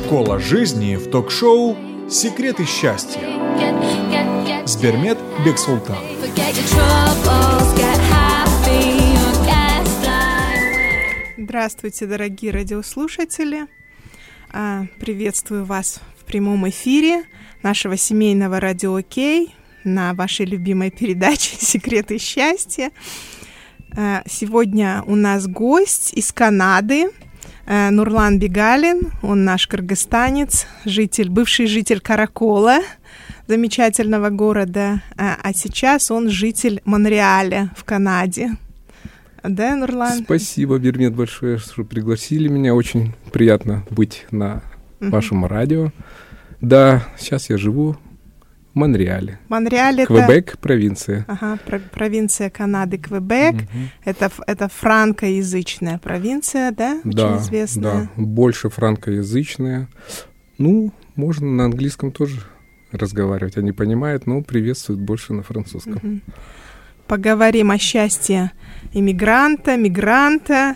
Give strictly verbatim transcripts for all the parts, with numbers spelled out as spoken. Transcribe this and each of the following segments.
Школа жизни в ток-шоу «Секреты счастья». Сбермет Бексултан. Здравствуйте, дорогие радиослушатели. Приветствую вас в прямом эфире нашего семейного радио Кей на вашей любимой передаче «Секреты счастья». Сегодня у нас гость из Канады, Нурлан Бегалин. Он наш кыргызстанец, житель, бывший житель Каракола, замечательного города, а сейчас он житель Монреаля в Канаде. Да, Нурлан? Спасибо, Бермет, большое, что пригласили меня. Очень приятно быть на uh-huh. вашем радио. Да, сейчас я живу в Монреале. Монреаль это... Квебек, провинция. Ага, про- провинция Канады, Квебек. Uh-huh. Это, это франкоязычная провинция, да? Да, очень известная. Да, больше франкоязычная. Ну, можно на английском тоже разговаривать. Они понимают, но приветствуют больше на французском. Uh-huh. Поговорим о счастье иммигранта, мигранта,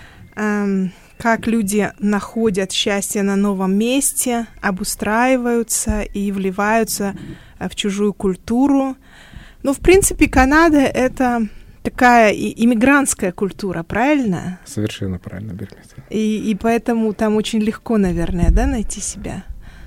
эм, как люди находят счастье на новом месте, обустраиваются и вливаются в чужую культуру. Ну, в принципе, Канада — это такая иммигрантская культура, правильно? Совершенно правильно, Бермет. И, и поэтому там очень легко, наверное, да, найти себя?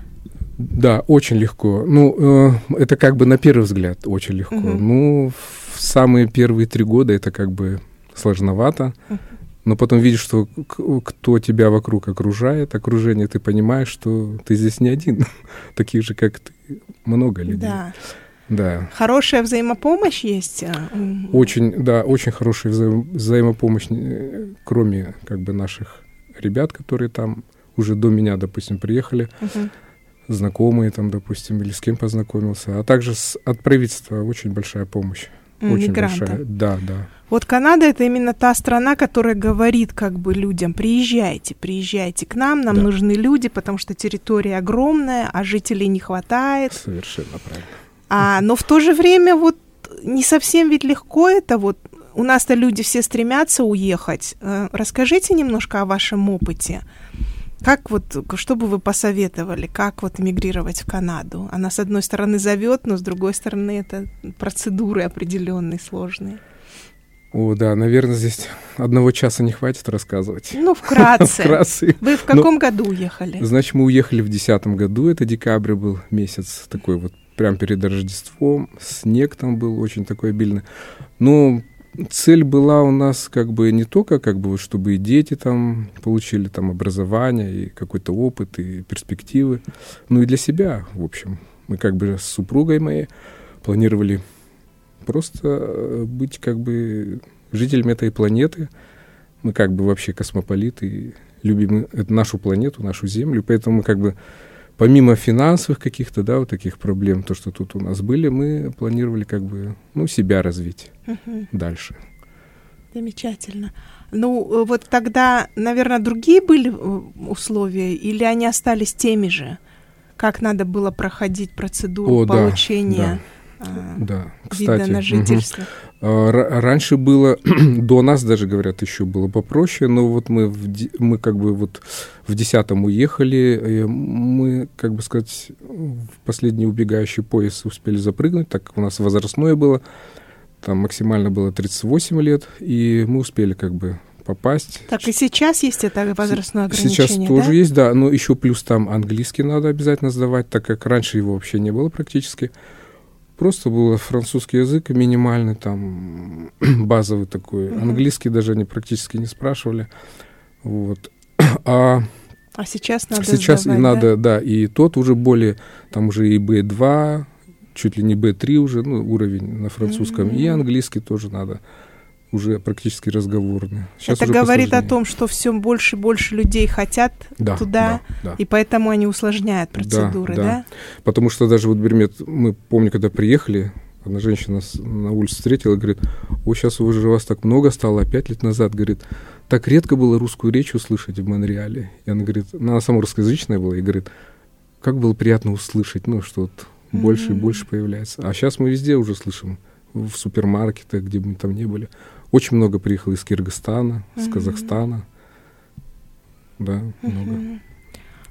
Да, очень легко. Ну, э, это как бы на первый взгляд очень легко. Uh-huh. Ну, в самые первые три года это как бы сложновато. Uh-huh. Но потом видишь, что к- кто тебя вокруг окружает, окружение, ты понимаешь, что ты здесь не один. Таких же, как ты, много людей. Да. Да. Хорошая взаимопомощь есть? Очень, да, очень хорошая вза- взаимопомощь, кроме как бы наших ребят, которые там уже до меня, допустим, приехали. Uh-huh. Знакомые там, допустим, или с кем познакомился, а также с, от правительства очень большая помощь. Mm, очень мигранта. большая. Да, да. Вот Канада — это именно та страна, которая говорит как бы людям: приезжайте, приезжайте к нам, нам да. нужны люди, потому что территория огромная, а жителей не хватает. Совершенно правильно. А, но в то же время вот не совсем ведь легко это вот. У нас-то люди все стремятся уехать. Расскажите немножко о вашем опыте. Как вот, что бы вы посоветовали, как вот эмигрировать в Канаду? Она, с одной стороны, зовет, но с другой стороны, это процедуры определенные, сложные. О, да, наверное, здесь одного часа не хватит рассказывать. Ну, вкратце. Вкратце. Вы в каком но, году уехали? Значит, мы уехали в десятом году, это декабрь был месяц, такой вот, прям перед Рождеством, снег там был очень такой обильный. Но цель была у нас как бы не только, как бы, чтобы и дети там получили там образование, и какой-то опыт, и перспективы, но и для себя, в общем. Мы как бы с супругой моей планировали просто быть как бы жителями этой планеты. Мы как бы вообще космополиты, и любим нашу планету, нашу Землю, поэтому мы как бы помимо финансовых каких-то, да, вот таких проблем, то, что тут у нас были, мы планировали как бы, ну, себя развить uh-huh. дальше. Замечательно. Ну, вот тогда, наверное, другие были условия, или они остались теми же? Как надо было проходить процедуру О, получения да, да. А, да. вида Кстати, на жительство? Угу. Р- раньше было, до нас даже, говорят, еще было попроще, но вот мы, в, мы как бы вот в десятом уехали, мы, как бы сказать, в последний убегающий пояс успели запрыгнуть, так как у нас возрастное было, там максимально было тридцать восемь лет, и мы успели как бы попасть. Так и сейчас есть это возрастное ограничение, сейчас да? тоже есть, да, но еще плюс там английский надо обязательно сдавать, так как раньше его вообще не было практически. Просто был французский язык минимальный, там базовый такой. Uh-huh. Английский даже они практически не спрашивали. Вот. А, а сейчас надо Сейчас сдавать, и надо, да? да, и тот уже более, там уже и би два, чуть ли не би три уже, ну, уровень на французском, uh-huh. и английский тоже надо. Уже практически разговорный. Сейчас это говорит о том, что все больше и больше людей хотят да, туда, да, да. и поэтому они усложняют процедуры, да, да? да? Потому что даже вот, Бермет, мы помню, когда приехали, одна женщина нас на улице встретила и говорит: о, сейчас уже вас так много стало, а пять лет назад, говорит, так редко было русскую речь услышать в Монреале. И она говорит, она сама русскоязычная была, и говорит, как было приятно услышать, ну, что вот mm-hmm. больше и больше появляется. А сейчас мы везде уже слышим, в супермаркетах, где бы мы там ни были. Очень много приехало из Кыргызстана, mm-hmm. с Казахстана. Да, mm-hmm. много.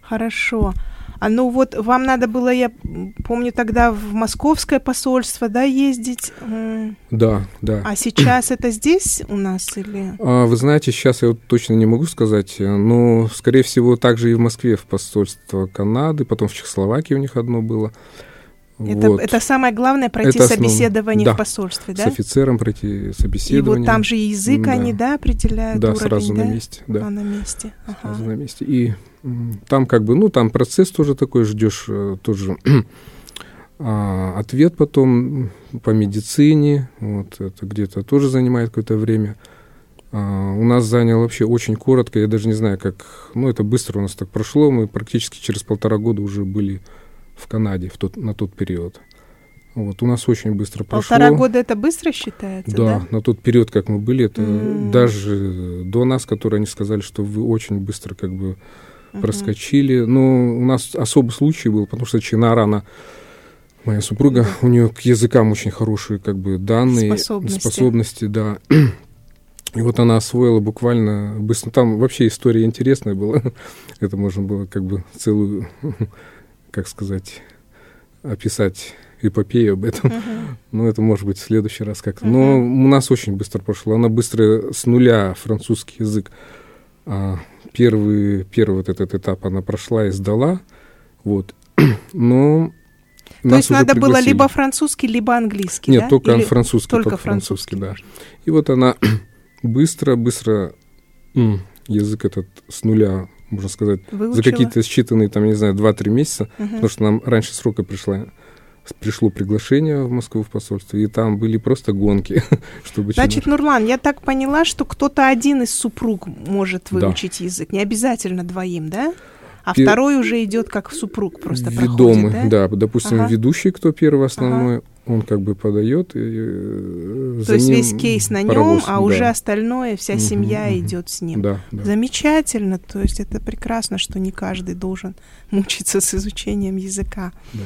Хорошо. А ну вот вам надо было, я помню, тогда в московское посольство, да, ездить? Да, да. А сейчас это здесь у нас или? А, вы знаете, сейчас я вот точно не могу сказать, но, скорее всего, также и в Москве в посольство Канады, потом в Чехословакии у них одно было. Это, вот. это самое главное, пройти это собеседование основ... в посольстве, да? С офицером пройти собеседование. И вот там же язык да. они, да, определяют да, уровень, сразу да? на месте, да. А, на месте. Ага. Сразу на месте. И там как бы, ну, там процесс тоже такой, ждешь тоже а, ответ потом по медицине, вот, это где-то тоже занимает какое-то время. А, у нас заняло вообще очень коротко, я даже не знаю, как, ну, это быстро у нас так прошло, мы практически через полтора года уже были в Канаде в тот, на тот период. Вот, у нас очень быстро прошло. Полтора года это быстро считается, да? Да, на тот период, как мы были, это mm. даже до нас, которые они сказали, что вы очень быстро как бы uh-huh. проскочили. Но у нас особый случай был, потому что Чинара, она, моя супруга, uh-huh. у нее к языкам очень хорошие как бы данные, способности, способности да. И вот она освоила буквально быстро. Там вообще история интересная была. Это можно было как бы целую, как сказать, описать эпопею об этом. Uh-huh. Но это может быть в следующий раз как-то. Uh-huh. Но у нас очень быстро прошло. Она быстро с нуля французский язык. А, первый, первый вот этот этап она прошла и сдала. Вот. Но То есть надо пригласили. было либо французский, либо английский, Нет, да? только Или французский. Только, только французский, французский, да. И вот она быстро-быстро язык этот с нуля, можно сказать, выучила? За какие-то считанные, там, не знаю, два-три месяца, uh-huh. потому что нам раньше срока пришло, пришло приглашение в Москву в посольство, и там были просто гонки, чтобы... Значит, Нурлан, я так поняла, что кто-то один из супруг может выучить да. язык, не обязательно двоим, да? А Пи... второй уже идет как супруг просто Ведомый, проходит, да? да, допустим, ага. ведущий, кто первый основной, ага. он как бы подает, и то есть весь кейс на нем, а да. уже остальное, вся угу, семья угу. идет с ним. Да, да. Замечательно, то есть это прекрасно, что не каждый должен мучиться с изучением языка. Да.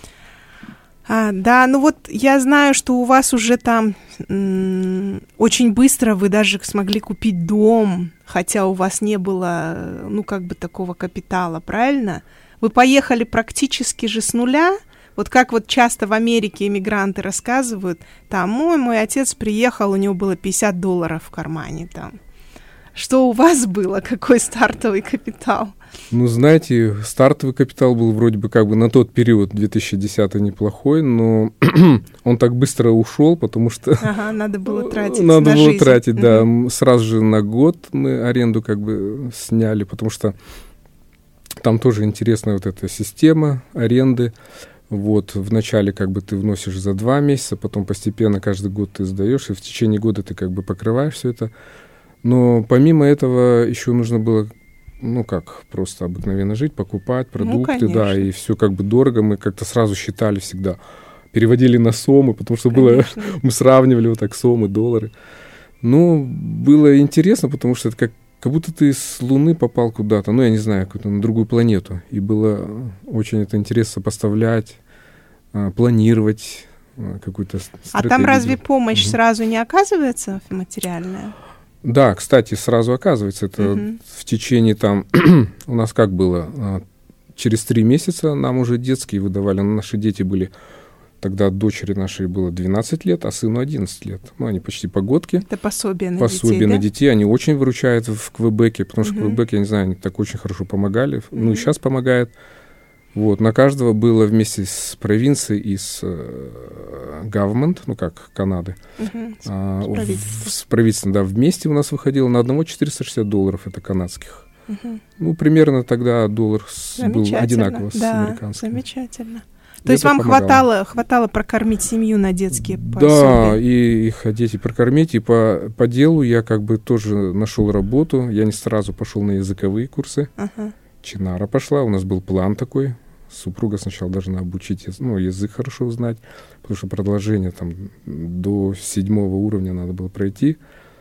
А, да, ну вот я знаю, что у вас уже там м- очень быстро вы даже смогли купить дом, хотя у вас не было, ну, как бы такого капитала, правильно? Вы поехали практически же с нуля, вот как вот часто в Америке иммигранты рассказывают, там, мой, мой отец приехал, у него было пятьдесят долларов в кармане, там. Что у вас было? Какой стартовый капитал? Ну, знаете, стартовый капитал был вроде бы как бы на тот период, две тысячи десятый, неплохой, но он так быстро ушел, потому что... Ага, надо было тратить Надо на было жизнь. тратить, да. Угу. Сразу же на год мы аренду как бы сняли, потому что там тоже интересная вот эта система аренды. Вот, вначале как бы ты вносишь за два месяца, потом постепенно каждый год ты сдаешь, и в течение года ты как бы покрываешь все это. Но помимо этого еще нужно было, ну как, просто обыкновенно жить, покупать продукты, ну, да, и все как бы дорого. Мы как-то сразу считали всегда, переводили на сомы, потому что конечно. было, мы сравнивали вот так сомы, доллары. Ну, было интересно, потому что это как, как будто ты с Луны попал куда-то, ну, я не знаю, куда-то на другую планету. И было очень это интересно сопоставлять, планировать какую-то стратегию. А там разве помощь угу. сразу не оказывается материальная? Да, кстати, сразу оказывается, это uh-huh. в течение там, у нас как было, через три месяца нам уже детские выдавали, наши дети были, тогда дочери нашей было двенадцать лет, а сыну одиннадцать лет, ну, они почти погодки. Это пособие на пособие детей, на да? детей, они очень выручают в Квебеке, потому что uh-huh. Квебек, я не знаю, они так очень хорошо помогали, uh-huh. ну, и сейчас помогают. Вот, на каждого было вместе с провинцией и с э, government, ну как, Канады, uh-huh. а, в, с правительством, да, вместе у нас выходило на одного четыреста шестьдесят долларов, это канадских. Uh-huh. Ну, примерно тогда доллар с, был одинаково с да, американским. Замечательно. То есть вам хватало, хватало прокормить семью на детские пособия? Да, и их одеть и прокормить, и по, по делу я как бы тоже нашел работу, я не сразу пошел на языковые курсы, uh-huh. Чинара пошла, у нас был план такой. Супруга сначала должна обучить, ну, язык хорошо узнать, потому что продолжение там до седьмого уровня надо было пройти.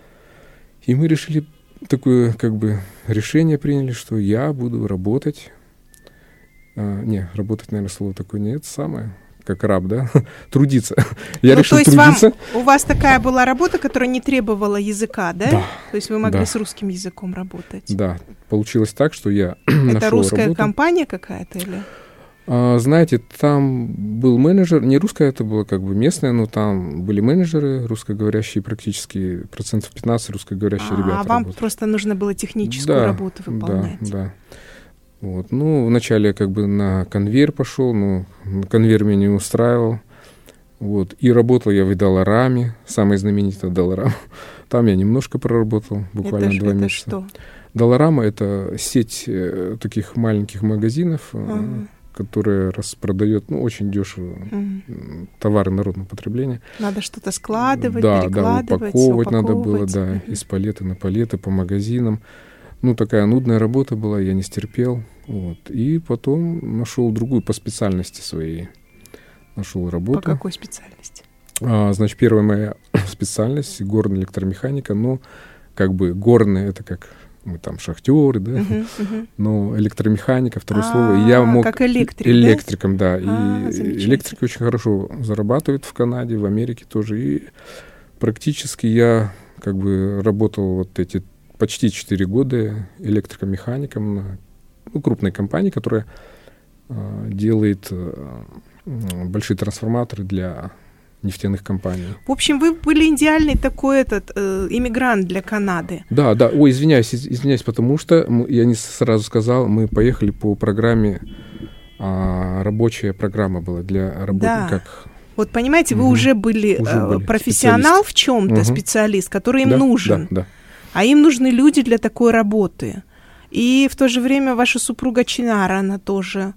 И мы решили такое, как бы, решение приняли, что я буду работать. А, не, работать, наверное, слово такое нет, самое. как раб, да, трудиться. Я ну, решил то есть трудиться. Вам, у вас такая была работа, которая не требовала языка, да? Да. То есть вы могли да. с русским языком работать? Да, получилось так, что я Это нашел русская работу. компания какая-то или? А, знаете, там был менеджер, не русская, это было как бы местная, но там были менеджеры русскоговорящие, практически процентов пятнадцать русскоговорящие а, ребята. А вам работали. просто нужно было техническую да, работу выполнять? Да, да. Вот. Ну, вначале я как бы на конвейер пошел, но конвейер меня не устраивал. Вот. И работал я в Далараме, самой знаменитой Даларама. Там я немножко проработал, буквально это, два это месяца. Что? Даларама — это сеть э, таких маленьких магазинов, ага. э, которая распродает, ну, очень дешево ага. товары народного потребления. Надо что-то складывать, да, перекладывать, да, упаковывать, упаковывать надо было, да, ага. из палеты на палеты по магазинам. Ну, такая нудная работа была, я не стерпел. Вот. И потом нашел другую по специальности своей. Нашел работу. По какой специальности? А, значит, первая моя специальность — горная электромеханика. Но как бы горная — это как мы там шахтеры, да? Uh-huh, uh-huh. Но электромеханика, второе а, слово. И я мог... Как электрик, Электриком, да. да. А, и электрики очень хорошо зарабатывают в Канаде, в Америке тоже. И практически я как бы работал вот эти почти четыре года электрокомехаником на ну, крупной компании, которая э, делает э, большие трансформаторы для нефтяных компаний. В общем, вы были идеальный такой этот э, иммигрант для Канады. Да, да. Ой, извиняюсь, извиняюсь, потому что мы, я не сразу сказал, мы поехали по программе, э, рабочая программа была для работы да. как... Вот понимаете, вы угу. уже были, уже э, были профессионал в чем-то, угу. специалист, который им да, нужен. Да, да. А им нужны люди для такой работы. И в то же время ваша супруга Чинара, она тоже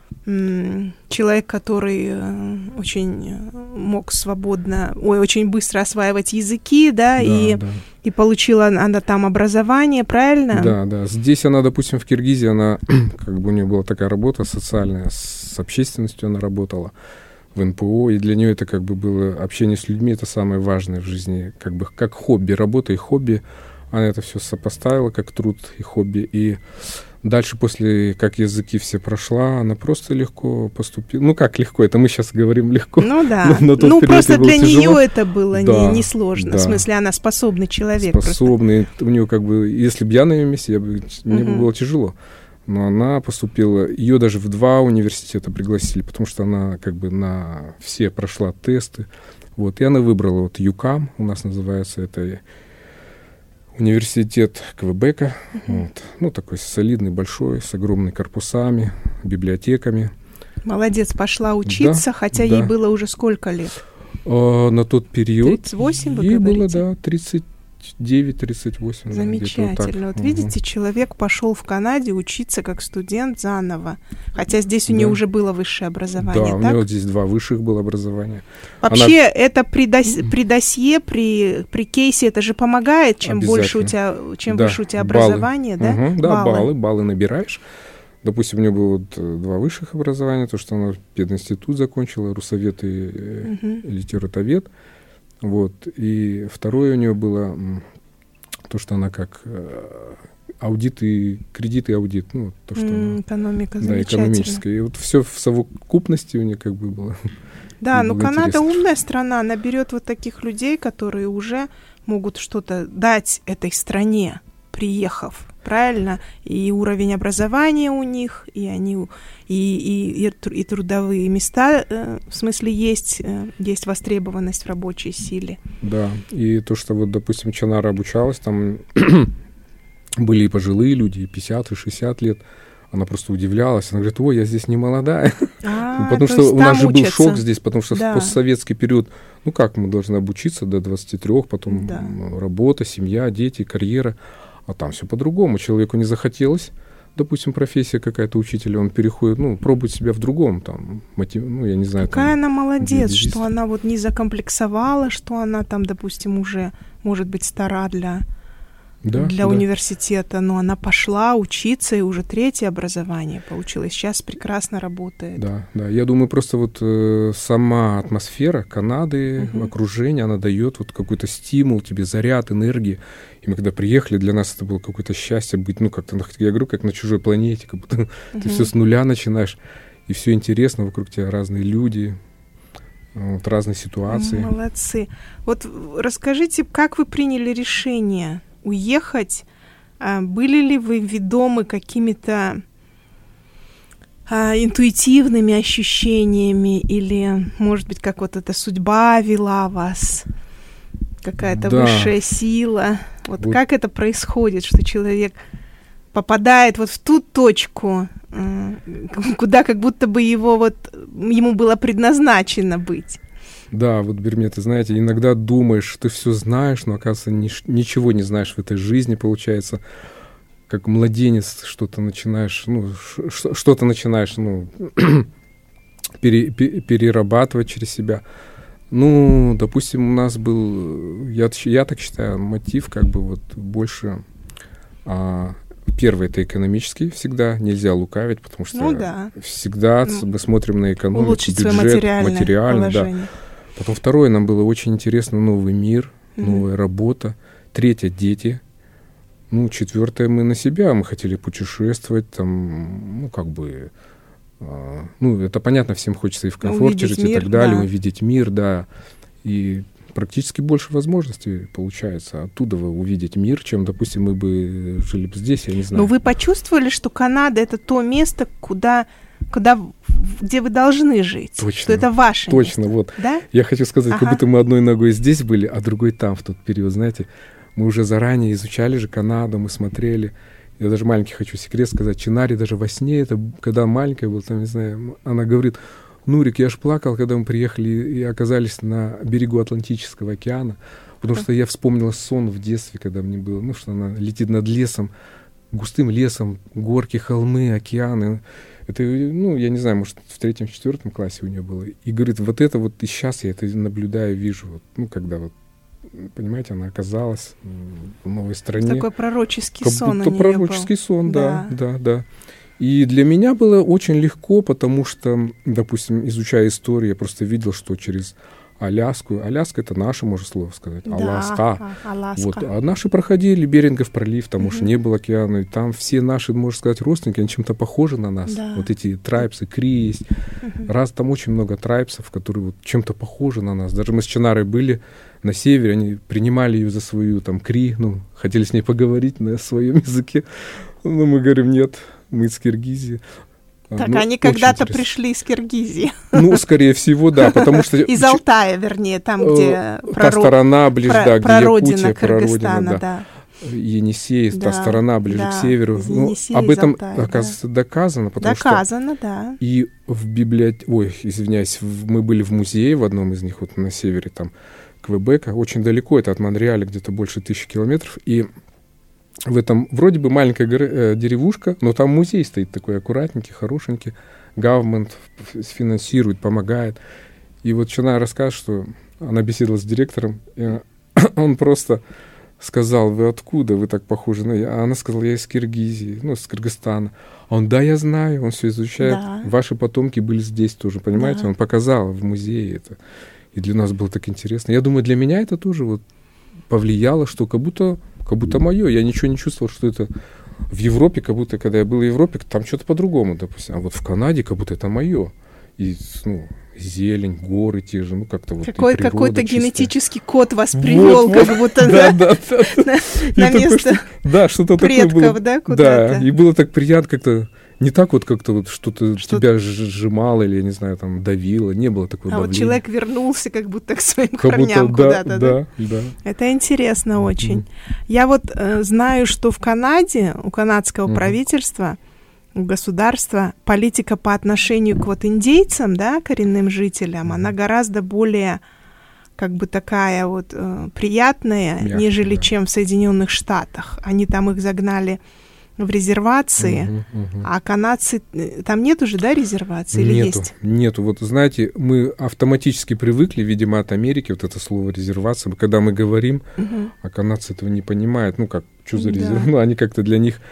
м- человек, который э, очень мог свободно, ой, очень быстро осваивать языки, да, да, и, да. и получила она там образование, правильно? Да, да. Здесь она, допустим, в Киргизии, она, как бы у нее была такая работа социальная, с общественностью она работала в эн пэ о, и для нее это как бы было общение с людьми, это самое важное в жизни, как бы как хобби, работа и хобби. Она это все сопоставила как труд и хобби. И дальше, после как языки все прошла, она просто легко поступила. Ну, как легко, это мы сейчас говорим легко. Ну да. Но, но ну, просто для тяжело. нее это было да, не, не сложно. Да. В смысле, она способный человек. Способный. Просто. У нее как бы, если бы я на ее месте, я бы, мне uh-huh. бы было тяжело. Но она поступила, ее даже в два университета пригласили, потому что она как бы на все прошла тесты. Вот, и она выбрала вот ЮКАМ, у нас называется это университет Квебека. Uh-huh. Вот. Ну, такой солидный, большой, с огромными корпусами, библиотеками. Молодец, пошла учиться, да, хотя да. ей было уже сколько лет? А, на тот период тридцать восемь, вы ей говорите? было, да, тридцать девять тридцать восемь. Замечательно. Вот, вот видите, угу. человек пошел в Канаде учиться как студент заново, хотя здесь да. у нее уже было высшее образование. Да, так? у нее здесь два высших было образования. Вообще, Она... это при, дос... при досье, при... при кейсе, это же помогает, чем больше у тебя, чем да. выше у тебя образование, баллы. да? Угу. Да, баллы. баллы, баллы набираешь. Допустим, у нее было вот два высших образования, то, что она пединститут закончила, русовед и угу. литератовед. Вот. И второе у нее было то, что она как э, аудит и кредит и аудит. Ну, то, что mm, она, экономика, да, экономическая. И вот все в совокупности у нее как бы было. Да, но Канада умная страна, она берет вот таких людей, которые уже могут что-то дать этой стране, приехав. Правильно? И уровень образования у них, и они и, и, и, и трудовые места, э, в смысле, есть, э, есть востребованность в рабочей силе. Да, и то, что вот, допустим, Чинара обучалась, там были и пожилые люди, и пятьдесят, и шестьдесят лет. Она просто удивлялась. Она говорит, ой, я здесь не молодая. А, потому что у нас же учатся. был шок здесь, потому что да. в постсоветский период, ну как мы должны обучиться до двадцати трёх, потом да. работа, семья, дети, карьера. А там все по-другому. Человеку не захотелось, допустим, профессия какая-то учителя, он переходит, ну, пробует себя в другом, там, мотив, ну, я не знаю. Какая там, она молодец, здесь. Что она вот не закомплексовала, что она там, допустим, уже, может быть, стара для, да, для да. университета, но она пошла учиться, и уже третье образование получилось. Сейчас прекрасно работает. Да, да. Я думаю, просто вот э, сама атмосфера Канады, uh-huh. окружение, она дает вот какой-то стимул тебе, заряд, энергии. И мы когда приехали, для нас это было какое-то счастье быть, ну, как-то, я говорю, как на чужой планете, как будто uh-huh. ты все с нуля начинаешь, и все интересно, вокруг тебя разные люди, вот, разные ситуации. Молодцы. Вот расскажите, как вы приняли решение уехать? Были ли вы ведомы какими-то а, интуитивными ощущениями, или, может быть, как вот эта судьба вела вас, какая-то да. высшая сила? Вот, вот как это происходит, что человек попадает вот в ту точку, куда как будто бы его вот, ему было предназначено быть? Да, вот, Бермет, ты знаете, иногда думаешь, ты все знаешь, но, оказывается, ни, ничего не знаешь в этой жизни, получается. Как младенец что-то начинаешь, ну, ш- что-то начинаешь, ну, пере, пере, перерабатывать через себя. Ну, допустим, у нас был, я, я так считаю, мотив как бы вот больше... А, первый — это экономический всегда, нельзя лукавить, потому что ну, да. всегда ну, мы смотрим на экономику, улучшить бюджет, свое материальное материально, да. Потом второе, нам было очень интересно новый мир, mm-hmm. новая работа. Третье — дети. Ну, четвертое — мы на себя, мы хотели путешествовать, там, ну, как бы, э, ну, это понятно, всем хочется и в комфорте жить, мир, и так далее, да. увидеть мир, да, и практически больше возможностей получается оттуда увидеть мир, чем, допустим, мы бы жили бы здесь, я не знаю. Но вы почувствовали, что Канада — это то место, куда, куда, где вы должны жить? Точно. Что это ваше Точно, место? вот. Да? Я хочу сказать, ага. как будто мы одной ногой здесь были, а другой там в тот период, знаете. Мы уже заранее изучали же Канаду, мы смотрели. Я даже маленький хочу секрет сказать. Чинари даже во сне, это когда маленькая была, там, не знаю, она говорит: Нурик, я ж плакал, когда мы приехали и оказались на берегу Атлантического океана, потому что я вспомнила сон в детстве, когда мне было, ну, что она летит над лесом, густым лесом, горки, холмы, океаны. Это, ну, я не знаю, может, в третьем-четвертом классе у нее было. И говорит, вот это вот и сейчас я это наблюдаю, вижу, вот, ну, когда вот, понимаете, она оказалась в новой стране. Такой пророческий как сон будто у нее пророческий был. сон, да, да, да, да. И для меня было очень легко, потому что, допустим, изучая историю, я просто видел, что через Аляску, Аляска — это наше, можно слово сказать, да, Аляска. А, Аляска. Вот, а наши проходили Берингов пролив, там уж mm-hmm. не было океана, и там все наши, можно сказать, родственники, они чем-то похожи на нас. Да. Вот эти трайбсы, Кри есть. Mm-hmm. Раз там очень много трайбсов, которые вот чем-то похожи на нас. Даже мы с Чинарой были на севере, они принимали ее за свою там Кри, ну, хотели с ней поговорить на своем языке, но мы говорим, нет, мы из Киргизии. Так, ну, они когда-то пришли из Киргизии. Ну, скорее всего, да, потому что... Из Алтая, вернее, там, где... Та сторона ближе, да, где Якутия, Кыргызстана, да. Енисей, та сторона ближе к северу. Ну, об этом, оказывается, доказано. Доказано, да. И в библиотеке... Ой, извиняюсь, мы были в музее в одном из них, вот на севере, там, Квебека, очень далеко, это от Монреаля где-то больше тысячи километров, и в этом вроде бы маленькая э, деревушка, но там музей стоит такой аккуратненький, хорошенький, government финансирует, помогает. И вот Чина рассказывает, что она беседовала с директором, и он просто сказал, вы откуда, вы так похожи на... А она сказала, я из Киргизии, ну, с Кыргызстана. А он, да, я знаю, он все изучает. Да. Ваши потомки были здесь тоже, понимаете? Да. Он показал в музее это. И для нас было так интересно. Я думаю, для меня это тоже вот повлияло, что как будто, как будто мое. Я ничего не чувствовал, что это в Европе, как будто, когда я был в Европе, там что-то по-другому, допустим. А вот в Канаде как будто это мое. И, ну, зелень, горы те же, ну, как-то вот Какой, какой-то чистая. Генетический код вас привел, вот, как вот. будто, да, да, да, да. на, на место да, что-то предков, такое было, да, куда-то. Да, и было так приятно как-то, не так вот как-то вот что-то, что-то тебя сжимало или, я не знаю, там, давило, не было такого а давления. Вот человек вернулся как будто к своим как корням будто, куда-то, да, да? Да, да. Это интересно mm-hmm. очень. Я вот э, знаю, что в Канаде у канадского mm-hmm. правительства, у государства политика по отношению к вот индейцам, да, коренным жителям, mm-hmm. она гораздо более как бы такая вот э, приятная, Мягкая, нежели да. чем в Соединенных Штатах. Они там их загнали в резервации, uh-huh, uh-huh. а канадцы... Там нет уже, да, резервации или нету, есть? Нету. Вот, знаете, мы автоматически привыкли, видимо, от Америки, вот это слово резервация, когда мы говорим, uh-huh. а канадцы этого не понимают. Ну, как, что за резервация? Да. Ну, они как-то для них...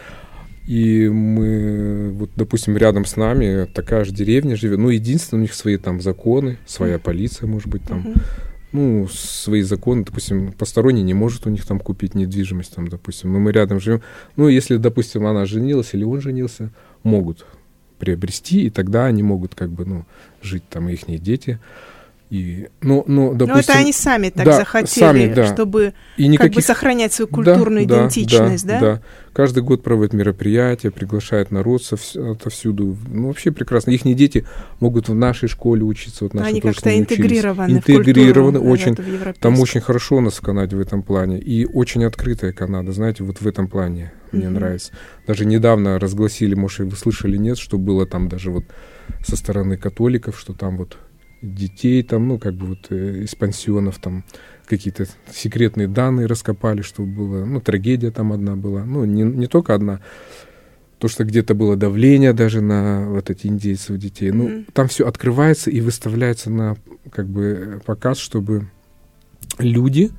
И мы, вот, допустим, рядом с нами такая же деревня живет. Ну, единственное, у них свои там законы, своя uh-huh. полиция, может быть, там... Uh-huh. Ну, свои законы, допустим, посторонний не может у них там купить недвижимость, там, допустим, но мы рядом живем. Ну, если, допустим, она женилась или он женился, могут приобрести, и тогда они могут как бы, ну, жить там, и ихние дети. И, ну, ну, допустим, но это они сами так да, захотели, сами, да. чтобы и никаких... как бы сохранять свою культурную да, идентичность, да, да? Да, да. Каждый год проводят мероприятия, приглашают народ отовсюду. Ну, вообще прекрасно. Их дети могут в нашей школе учиться. Вот наши они тоже как-то интегрированы, интегрированы в культуру, очень. в там очень хорошо у нас в Канаде в этом плане. И очень открытая Канада, знаете, вот в этом плане мне mm-hmm. нравится. Даже недавно разгласили, может, вы слышали, нет, что было там даже вот со стороны католиков, что там вот детей там, ну, как бы вот э, из пансионов там какие-то секретные данные раскопали, что было, ну, трагедия там одна была, ну, не, не только одна, то, что где-то было давление даже на вот эти индейцев детей, ну, mm-hmm. там все открывается и выставляется на, как бы, показ, чтобы люди,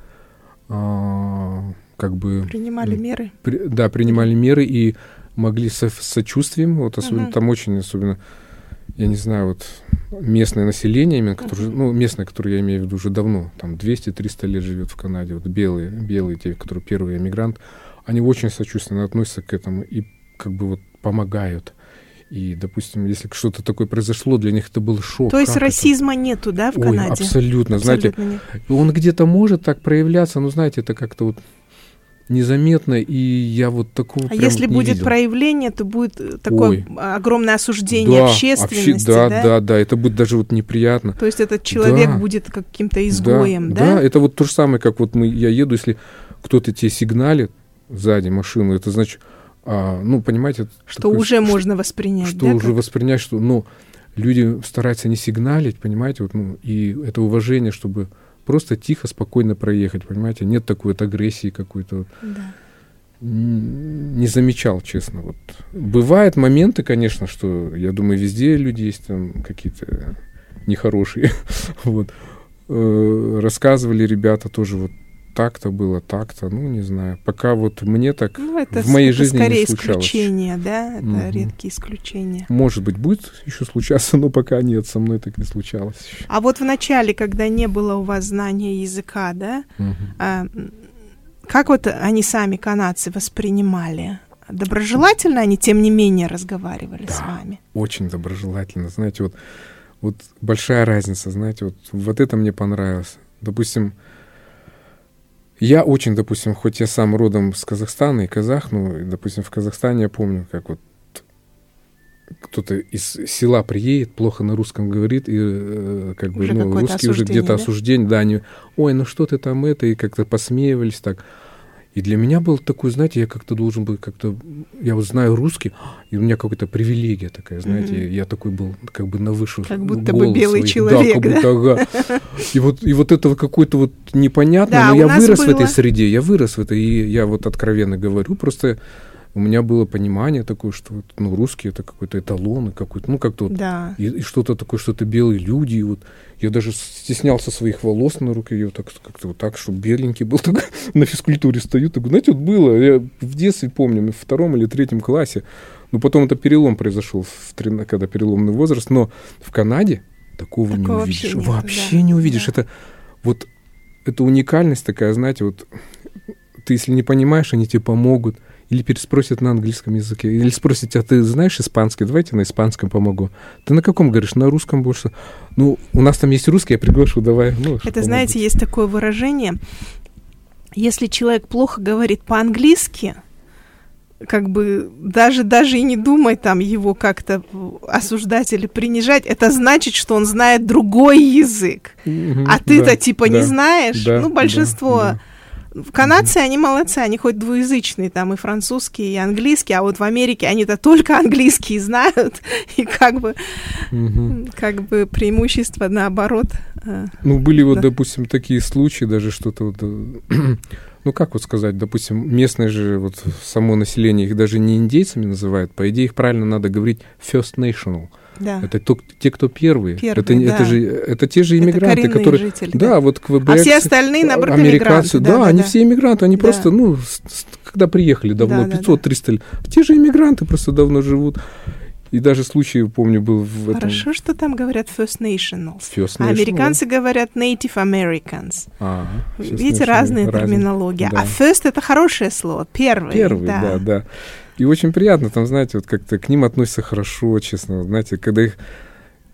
а, как бы... Принимали ну, меры. При, да, принимали меры и могли со, с сочувствием, вот особенно, mm-hmm. там очень особенно, я не знаю, вот местное население, именно, которое, uh-huh. ну, местное, которое я имею в виду уже давно, там двести-триста лет живет в Канаде, вот белые, белые те, которые первые эмигранты, они очень сочувственно относятся к этому и как бы вот помогают. И, допустим, если что-то такое произошло, для них это был шок. То есть как расизма это? нету, да, в Ой, Канаде? Абсолютно. Знаете, нет. Он где-то может так проявляться, но, знаете, это как-то вот незаметно, и я вот такого а прям если не будет видел. проявление, то будет такое Ой. огромное осуждение да, общественности, обще, да, да? да, да, это будет даже вот неприятно. То есть этот человек да. будет каким-то изгоем, да? Да, да, это вот то же самое, как вот мы, я еду, если кто-то тебе сигналит сзади машину, это значит, а, ну, понимаете... Что такое, уже что, можно воспринять, Что да, уже как? воспринять, что, ну, люди стараются не сигналить, понимаете, вот, ну, и это уважение, чтобы просто тихо, спокойно проехать, понимаете, нет такой вот агрессии какой-то вот. Да. Не замечал, честно. Вот. Бывают моменты, конечно, что, я думаю, везде люди есть там какие-то нехорошие. Вот. Рассказывали ребята тоже, вот так-то было, так-то, ну, не знаю. Пока вот мне так ну, это, в моей это жизни скорее не случалось. исключение, да? Это угу. редкие исключения. Может быть, будет еще случаться, но пока нет, со мной так не случалось еще. А вот в начале, когда не было у вас знания языка, да, угу. а, как вот они сами, канадцы, воспринимали? Доброжелательно они, тем не менее, разговаривали да, с вами? Очень доброжелательно. Знаете, вот, вот большая разница, знаете, вот, вот это мне понравилось. Допустим, я очень, допустим, хоть я сам родом с Казахстана и казах, ну, допустим, в Казахстане я помню, как вот кто-то из села приедет, плохо на русском говорит, и э, как бы, ну, русские уже где-то да? осуждение, да, они, ой, ну что ты там это, и как-то посмеивались так. И для меня был такой, знаете, я как-то должен был как-то, я вот знаю русский, и у меня какая-то привилегия такая, знаете, mm-hmm. я такой был как бы на высшую как будто бы белый своих. человек, да, как будто, ага. И вот, и вот это какой-то вот непонятно, да, но я вырос было... в этой среде, я вырос в этой, и я вот откровенно говорю, просто у меня было понимание такое, что вот, ну, русский это какой-то эталон, какой-то, ну, как-то вот, да. и, и что-то такое, что-то белые люди, и вот я даже стеснялся своих волос на руке, я вот так, как-то вот так, чтобы беленький был, так, на физкультуре стою, так, знаете, вот было, я в детстве помню, в втором или третьем классе, но потом это перелом произошел, в трин... когда переломный возраст, но в Канаде такого, такого не увидишь, вообще, вообще да. не увидишь, да. это вот, это уникальность такая, знаете, вот, ты если не понимаешь, они тебе помогут, или переспросят на английском языке, или спросят тебя, ты знаешь испанский, давайте на испанском помогу. Ты на каком говоришь? На русском больше. Ну, у нас там есть русский, я приглашу, давай. Ну, это, знаете, быть. Есть такое выражение, если человек плохо говорит по-английски, как бы даже, даже и не думай там его как-то осуждать или принижать, это значит, что он знает другой язык. Mm-hmm, а ты-то да, типа да, не знаешь? Да, ну, большинство... Да, да. Канадцы, mm-hmm. они молодцы, они хоть двуязычные, там и французский, и английский, а вот в Америке они-то только английский знают, и как бы, mm-hmm. как бы преимущество наоборот. Ну, были да. вот, допустим, такие случаи, даже что-то вот, ну, как вот сказать, допустим, местное же вот само население, их даже не индейцами называют, по идее их правильно надо говорить First National. Да. Это то, те, кто первые. первые это, да. это, же, это те же иммигранты, это которые... Жители, да, да, вот Квебек... А все остальные, наоборот, американцы, да, да, да, они да. все иммигранты, они да. просто, ну, с, с, когда приехали давно, да, пятьсот-триста лет, те же иммигранты просто давно живут. И даже случай, помню, был в этом... Хорошо, что там говорят First Nationals. First а National, американцы да. говорят Native Americans. А, видите, разные терминологии. Да. А First — это хорошее слово, первый. Первый, да, да, да. И очень приятно, там, знаете, вот как-то к ним относятся хорошо, честно, знаете, когда их...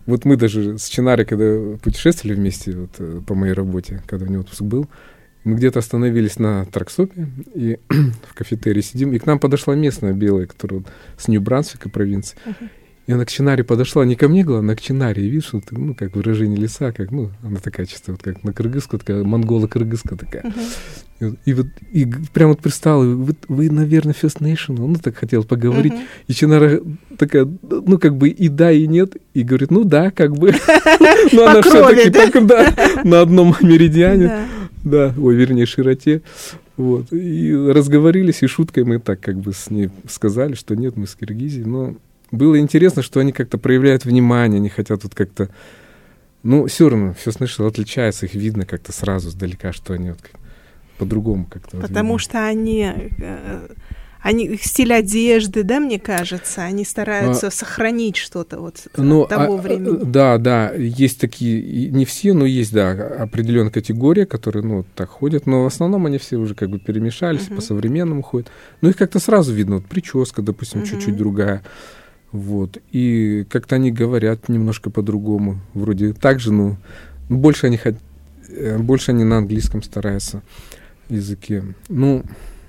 Вот мы даже с Чинари, когда путешествовали вместе вот, по моей работе, когда у него отпуск был, мы где-то остановились на тракстопе и в кафетерии сидим, и к нам подошла местная белая, которая вот с Нью-Брансвика провинции. Uh-huh. И она к Чинари подошла, не ко мне, главное, а к Чинари. И видишь, вот, ну, как выражение лица, как, ну, она такая чисто, вот как на кыргызскую, такая монголо-кыргызская такая. Uh-huh. И, и вот, и прям вот пристала, вы, вы, наверное, First Nation, он так хотел поговорить. Uh-huh. И Чинара такая, ну, как бы и да, и нет. И говорит, ну да, как бы. Но она все-таки на одном меридиане. Да, ой, вернее, широте. Вот. И разговорились, и шуткой мы так как бы с ней сказали, что нет, мы с Киргизии. Но было интересно, что они как-то проявляют внимание, они хотят вот как-то... Ну, все равно, все слышал, отличается, их видно как-то сразу сдалека, что они вот по-другому как-то... Потому вот что они... Э, они, их стиль одежды, да, мне кажется, они стараются а, сохранить что-то вот ну, того а, времени. Да, да, есть такие, не все, но есть, да, определенная категория, которые, ну, вот так ходят, но в основном они все уже как бы перемешались, uh-huh. по-современному ходят. Ну, их как-то сразу видно, вот прическа, допустим, uh-huh. чуть-чуть другая, вот, и как-то они говорят немножко по-другому, вроде так же, ну, больше они, больше они на английском стараются языке, ну...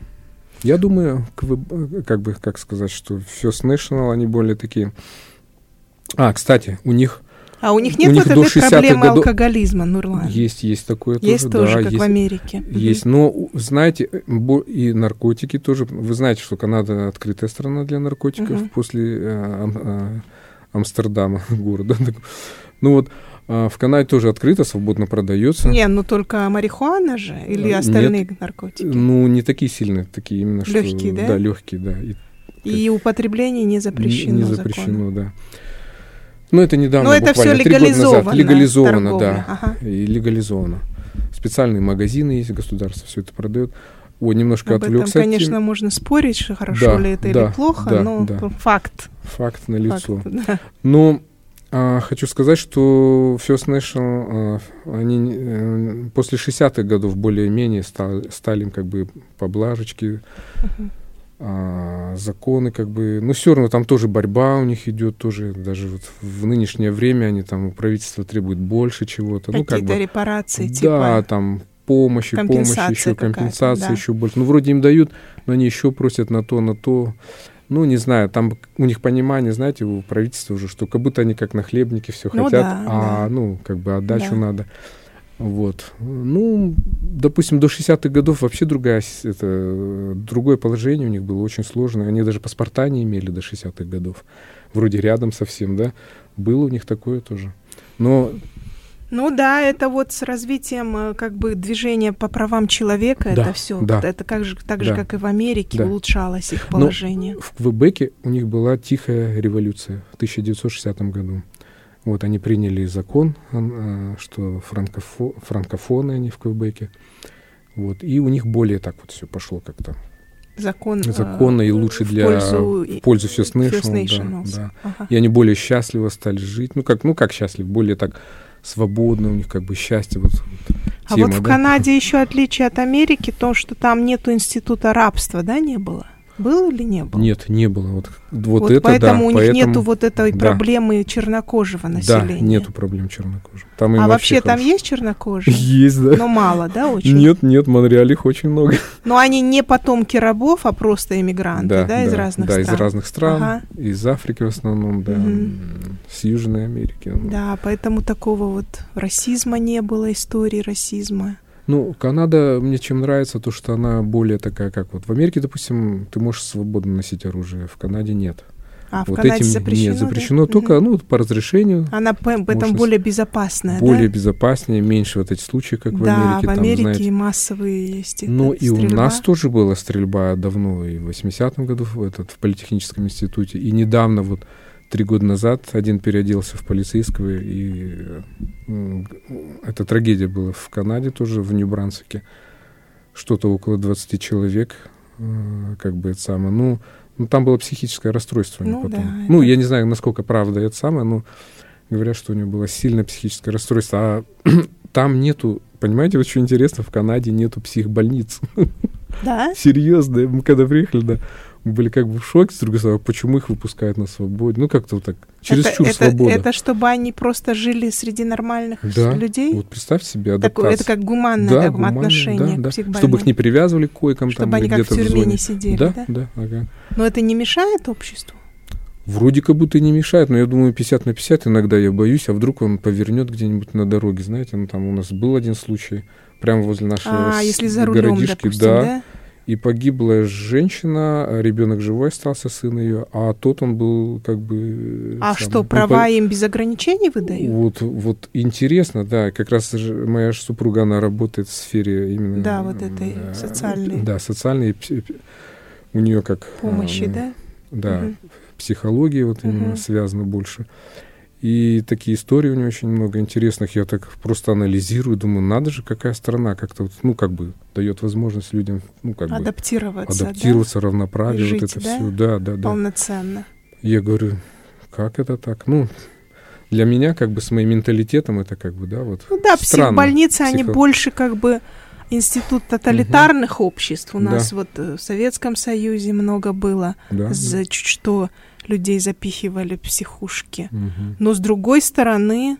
Я думаю, как бы, как сказать, что First National, они более такие... А, кстати, у них... А у них нет у них вот этой проблемы годов... алкоголизма, Нурлан? Есть, есть такое есть тоже. Есть тоже, да, как есть, в Америке. Есть, угу. Но, знаете, и наркотики тоже. Вы знаете, что Канада открытая страна для наркотиков угу. после а, а, Амстердама, города. Ну вот, а в Канаде тоже открыто, свободно продается. Не, ну только марихуана же или остальные Нет, наркотики? Ну, не такие сильные, такие именно что... Легкие, да? Да, легкие, да. И, и употребление не запрещено. Не, не запрещено, законом. Да. Ну, это недавно, но это буквально три года назад. Легализовано, торговля. Да. Ага. И легализовано. Специальные магазины есть, государство все это продает. Ой, немножко об отвлекся. Об этом, конечно, можно спорить, что хорошо да, ли это да, или плохо, да, но да. факт. Факт налицо. Да. Но а, хочу сказать, что First National, а, они а, после шестидесятых годов более-менее стали, стали им как бы поблажечки, uh-huh. а, законы как бы... Но все равно там тоже борьба у них идет, тоже даже вот в нынешнее время они там, правительство требует больше чего-то. Какие-то ну, как бы, репарации, да, типа... Да, там помощи, помощи, еще компенсации, да. еще больше. Ну, вроде им дают, но они еще просят на то, на то... Ну, не знаю, там у них понимание, знаете, у правительства уже, что как будто они как нахлебники все ну, хотят, да, а, да. ну, как бы отдачу да. надо. Вот. Ну, допустим, до шестидесятых годов вообще другая, это, другое положение у них было очень сложное. Они даже паспорта не имели до шестидесятых годов. Вроде рядом совсем, да. Было у них такое тоже. Но... Ну да, это вот с развитием как бы движения по правам человека, да, это все, да, это как же, так да, же, как и в Америке, да. улучшалось их положение. Но в Квебеке у них была тихая революция в тысяча девятьсот шестидесятом году. Вот они приняли закон, что франкофо, франкофоны они в Квебеке. Вот, и у них более так вот все пошло как-то. Закон, Законно и лучше для пользу, в пользу First National. Да, да. Ага. И они более счастливо стали жить. Ну как, ну как счастливы, более так свободно, у них как бы счастье. Вот, а тема, вот в да? Канаде еще отличие от Америки, то, что там нету института рабства, да, не было? Было или не было? Нет, не было. Вот, вот, вот это, поэтому да, у них поэтому, нету вот этой да. проблемы чернокожего населения. Да, нету проблем чернокожих. Там а вообще, вообще там хорошо. есть чернокожие? Есть, да. Но мало, да, очень? Нет, нет, в Монреале их очень много. Но они не потомки рабов, а просто иммигранты, да, да, из да, разных да, стран? Да, из разных стран, ага. из Африки в основном, да, угу. с Южной Америки. Да, поэтому такого вот расизма не было, истории расизма. Ну, Канада мне чем нравится, то, что она более такая, как вот в Америке, допустим, ты можешь свободно носить оружие, в Канаде нет. А в вот Канаде этим запрещено? Нет, запрещено да? только угу. ну, по разрешению. Она поэтому более безопасная, более да? безопаснее, меньше вот эти случаи, как да, в Америке. Да, в там, Америке знаете. массовые есть. Ну, и стрельба. У нас тоже была стрельба давно, и в восьмидесятом году в, этот, в политехническом институте, и недавно вот Три года назад один переоделся в полицейского, и э, эта трагедия была в Канаде тоже, в Нью-Брансвике. Что-то около двадцати человек, э, как бы это самое. Ну, ну, там было психическое расстройство. Ну, потом. да, ну это... я не знаю, насколько правда это самое, но говорят, что у него было сильное психическое расстройство. А там нету, понимаете, вот что интересно, в Канаде нету психбольниц. Да? Серьезно, мы когда приехали, да. были как бы в шоке, с другой стороны, почему их выпускают на свободе. Ну, как-то вот так, чересчур это, свобода. Это, это чтобы они просто жили среди нормальных да, людей? Вот представь себе адаптацию. Это как гуманное да, так, гуманное, отношение да, к да. психбольным. Чтобы их не привязывали к койкам. Чтобы там, они как в тюрьме в зоне. не сидели, да? Да, да, ага. Но это не мешает обществу? Вроде как будто и не мешает, но я думаю, пятьдесят на пятьдесят иногда я боюсь, а вдруг он повернет где-нибудь на дороге, знаете, ну там у нас был один случай, прямо возле нашего а, если за рулем, городишки, допустим, да, да, и погибла женщина, ребенок живой остался, сын ее, а тот он был как бы... А сам, что, права по... им без ограничений выдают? Вот, вот интересно, да, как раз моя супруга, она работает в сфере именно... Да, вот этой э, социальной. Да, социальной, у нее как... Помощи, а, да? Да, угу. психология вот именно угу. связана больше. И такие истории у нее очень много интересных. Я так просто анализирую, думаю, надо же, какая страна как-то, вот, ну, как бы дает возможность людям, ну, как адаптироваться, бы адаптироваться, да? равноправие, жить, вот это да? все. Да, да, да. Полноценно. Я говорю, как это так? Ну, для меня, как бы, с моим менталитетом, это как бы, да, вот Ну да, странно. психбольницы, Психо... они больше как бы институт тоталитарных угу. обществ. У нас да. вот в Советском Союзе много было, да, за да. чуть что людей запихивали в психушки. Угу. Но с другой стороны,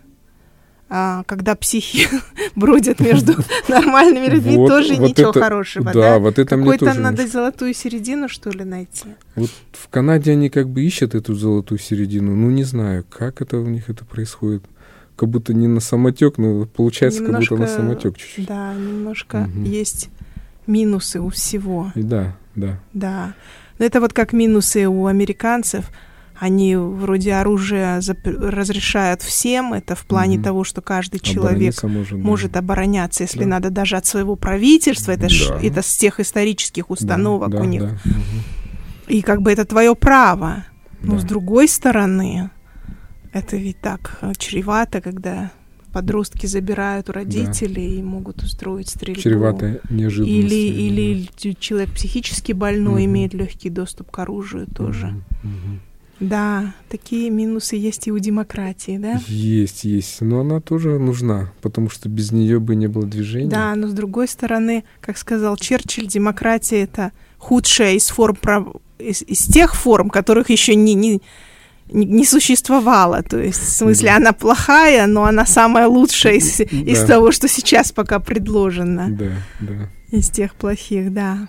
а, когда психи бродят между нормальными людьми, вот, тоже вот ничего это, хорошего. Да, да? вот это мне тоже... Какой-то надо золотую середину, что ли, найти. Вот в Канаде они как бы ищут эту золотую середину. Ну, не знаю, как это у них это происходит. Как будто не на самотек, но получается немножко, как будто на самотек чуть-чуть. Да, немножко угу. есть минусы у всего. И да, да. Да. Но это вот как минусы у американцев. Они вроде оружие зап- разрешают всем. Это в плане угу. того, что каждый человек может, может да. обороняться, если да. надо, даже от своего правительства. Это, да. ж, это с тех исторических установок да, у да, них. Да. Угу. И как бы это твое право. Да. Но с другой стороны, это ведь так чревато, когда подростки забирают у родителей да. и могут устроить стрельбу. Чревато неожиданностью. Или, или человек психически больной угу. имеет легкий доступ к оружию тоже. Угу. Угу. Да, такие минусы есть и у демократии, да? Есть, есть. Но она тоже нужна, потому что без нее бы не было движения. Да, но с другой стороны, как сказал Черчилль, демократия — это худшая из форм прав... из, из тех форм, которых еще не, не, не существовало. То есть, в смысле, да. она плохая, но она самая лучшая из, да. из того, что сейчас пока предложено. Да, да. Из тех плохих, да.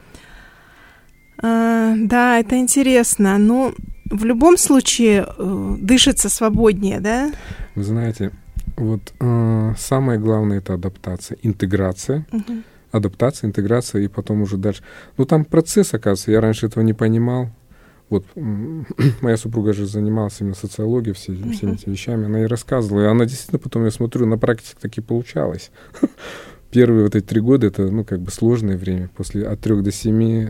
А, да, это интересно. Ну, в любом случае, э, дышится свободнее, да? Вы знаете, вот э, самое главное — это адаптация, интеграция. Угу. Адаптация, интеграция, и потом уже дальше. Ну, там процесс, оказывается, я раньше этого не понимал. Вот моя супруга же занималась именно социологией, все, uh-huh. всеми этими вещами, она и рассказывала, и она действительно потом, я смотрю, на практике таки получалось. Первые вот эти три года — это, ну, как бы сложное время, после от трех до семи.